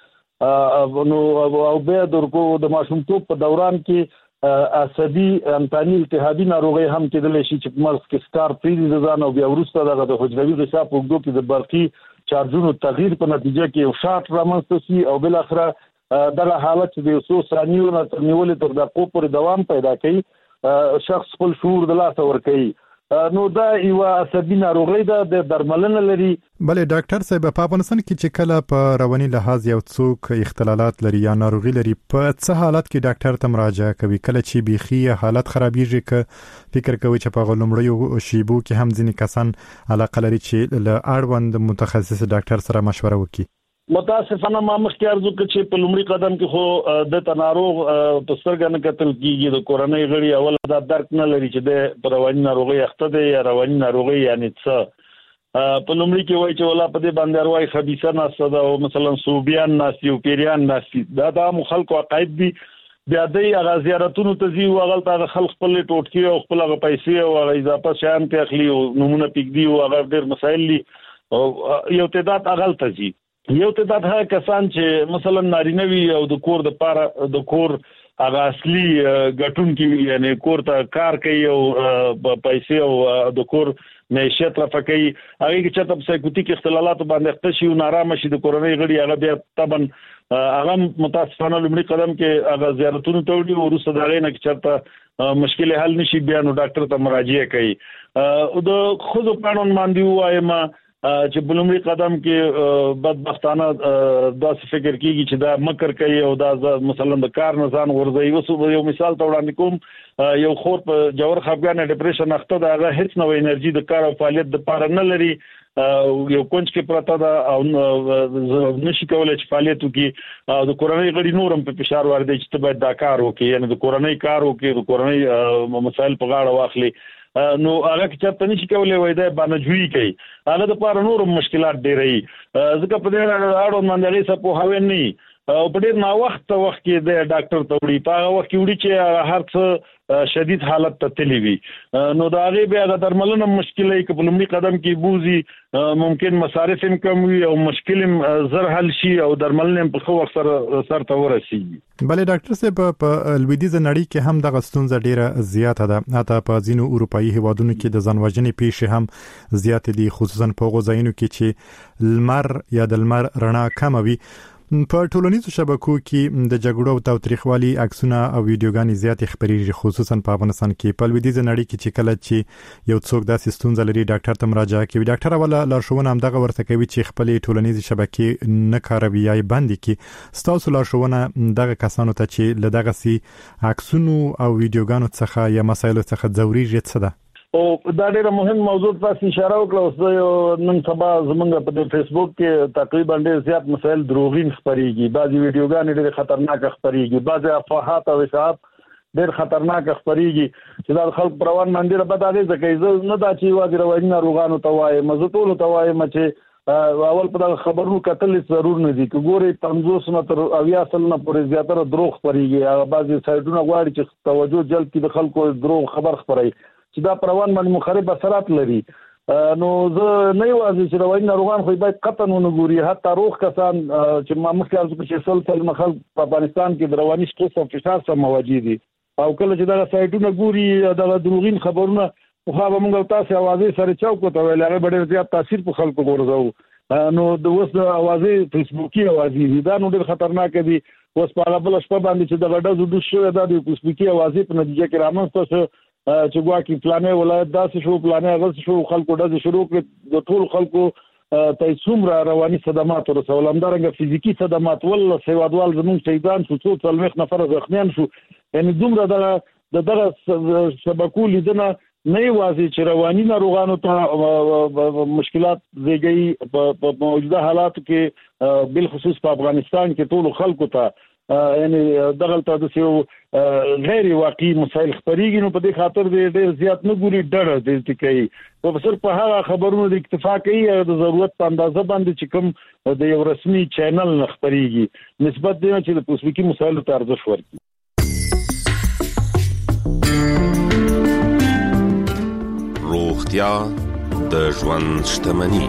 کبله نو او به د ماشومتوب په دوران کې عصبي انتاني التهابي ناروغي هم کېدلی شي چې مغز کې سکار پریږدي ځان او بیا وروسته د حجروي غشا په اوږدو کې د برقي چارجونو تغییر په نتیجه کې یو شارټ رامنځته شي او بل اخره دغه حالت د 100 ثانیو نه تر نیولې تر دقیقو پورې دوام پیدا کوي شخص خپل شعور د لاسه ورکوي نو دا یو عصبي ناروغي ده د درملنه لري. بلې ډاکټر صاحب په افغانستان کې چې کله په رواني لحاظ یو څوک اختلالات لري یا ناروغي لري په څه حالت کې ډاکټر ته مراجعه کوي کله چې بيخي حالت خرابېږي که فکر کوي چې په غلمړیو شیبو کې هم ځینې کسان علاقه لري چې له اړوند متخصص ډاکټر سره مشوره وکړي. متاسفانه ما مخکې ارزو چې په لومړي قدم کې خو د تناروغ په سترګه نه کتل کیږي د کورنۍ غړي اول دا درک نه لري چې د رواني ناروغي اخته دی یا رواني ناروغي یعنی څه په لومړي کې وایي چې ولا په دې باندې اروای خبيثه ناسته ده او مثلا صوبيان ناسي او پیریان ناسي دا مخالکو عقاید دي بیا د هغه زیارتونو ته ځي او هغه ته خلک خپل ټوټکي او خپل پیسې او اضافه شیان ته اخلي او نمونه پکدي او هغه ډېر مسایل دي او یو تعداد اغل ته ځي یو تعداد هغه کسان چې مثلا نارینه وي او د کور د پاره د کور هغه اصلي ګټون کې یعنی کور ته کار کوي او پیسې او د کور معیشت رافقي هغه کې چې په سایکوټیک اختلالات باندې اخته شي او نارامه شي د کورنۍ غړي هغه بیا طبعا هغه متاسفانه لومړي قدم کې هغه زیارتونو ته وړي او وروسته دا غي نه چې چرته مشکل حل نشي بیا نو ډاکټر ته مراجعه کوي او د خود قانون باندې وایم چې بلومړي قدم کې بدبختانه داسې فکر کیږي چې دا مکر کوي او دا مثلا د کار نزان ورځي وسو یو مثال ته وړاندې کوم یو خور په جوړ خفګان ډیپریشن اخته دا هغه هیڅ نو انرژي د کار او فعالیت د پاره نه لري یو کونج کې پراته دا او نشي کولای چې فعالیت وکړي د کورنۍ غړي نورم په فشار ورده چې ته باید دا کار وکړي یعنی د کورنۍ کار وکړي د کورنۍ مسایل په غاړه واخلي نو هغه چې ته نشي کولای وای دا باندې کوي هغه د پاره نور مشکلات ډېرې ځکه په دې اړه باندې هیڅ په هاوی نه او په ډېر نا وخت کې د ډاکټر ته وړي په هغه وخت کې وړي چې هر څه شدید حالت ته تللی وي نو دا هغه بیا د درملنه مشکلې کې په لومړي قدم کې بوزي ممکن مصارف هم کم وي او مشکل زر حل شي او درملنه په خو وخت سره ته ورسیږي. بلې ډاکټر صاحب په لویدیځ نړۍ کې هم د غستون ډیره زیاته ده حتی په ځینو اروپאי هیوادونو کې د ځانوژنې پیښې هم زیات دي خصوصا په غوځاینو کې چې لمر یا د لمر رڼا کم وي په ټولنیزو شبکو کې د جګړو او تاریخوالي عکسونه او ویډیوګانې زیات خبريږي خصوصا په افغانستان کې په لویدیځ نړۍ کې چې کله چې یو څوک داسې ستونزه لري ډاکټر ته مراجعه کوي ډاکټر ولا لارښوونه هم دغه ورته کوي چې خپل ټولنیزې شبکې نه کاروي یا بندي کړي ستاسو لارښوونه دغه کسانو ته چې لدغه سي عکسونو او ویډیوګانو څخه یا مسایلو څخه ځوريږي څه ده او دا ډیره مهم موضوع تاسو اشاره وکړه اوس نن سبا زمونږ په فیسبوک کې تقریبا ډیر زیات مسایل دروغین خبريږي بعضي ویډیوګانې ډېر خطرناک خبريږي بعضي افواهات او اشاعات ډېر خطرناک خبريږي چې دا خلک پروان باندې ربط اړې ځکه نه دا چې واځي رواني ناروغانو ته وایي مزټول ته وایي چې اول په خبرونو کتل ضرور نه دي ګوري 50 متر او یا سلنه پورې زیاتره دروغ خبريږي بعضي سایډونه غواړي چې توجه جلب کړي د خلکو دروغ خبر خبري چې دا پروان باندې مخرب اثرات لري نو زه نه یوازې چې رواني ناروغان خو باید قطعا ونګوري حتی روغ کسان چې ما مخکې ارزو چې سلسله مخال په افغانستان کې د رواني سټرس او فشار سره مواجه دي او کله چې دا سایټونه ګوري دا دروغین خبرونه خو به موږ تاسو اوازې سره چوکو ته ویل هغه ډېر زیات تاثیر په خلکو ورزو نو د اوس د اوازې فیسبوکي اوازې دا نو ډېر خطرناک دي اوس په هغه بل شپه باندې چې د غډه زړه شو دا د فیسبوکي اوازې په نتیجه کې رامنځته شو چې ګواکې پلانې ولایت داسې شو پلانې هغه شو خلکو د شروع کړ د ټول خلکو ته څومره رواني صدمات ورسول همدارنګه فزیکی صدمات ول سیوادوال زموږ شهیدان شو څو څلمخ نفر زخمیان شو یعنی دومره دغه شبکو لیدنه نه یوازې چې رواني ناروغانو ته مشکلات زیږي په موجوده حالاتو کې بل خصوص په افغانستان کې ټول خلکو ته یعنی دغه ته د غیر واقعي مسایل خبريږي نو په دې خاطر ډېر زیات نه ګوري ډېر دې کوي او صرف په هغه خبرونو د اکتفا کوي د ضرورت په اندازه باندې چې کوم د یو رسمي چینل نه خبريږي نسبت دی چې د فیسبوکي مسایلو ته ارزښت ورکړي روغتیا د ژوند شتمني.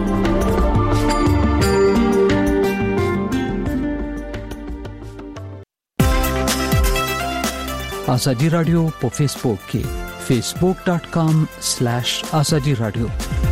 ازادي رادیو په فیسبوک کې facebook.com/azadi radio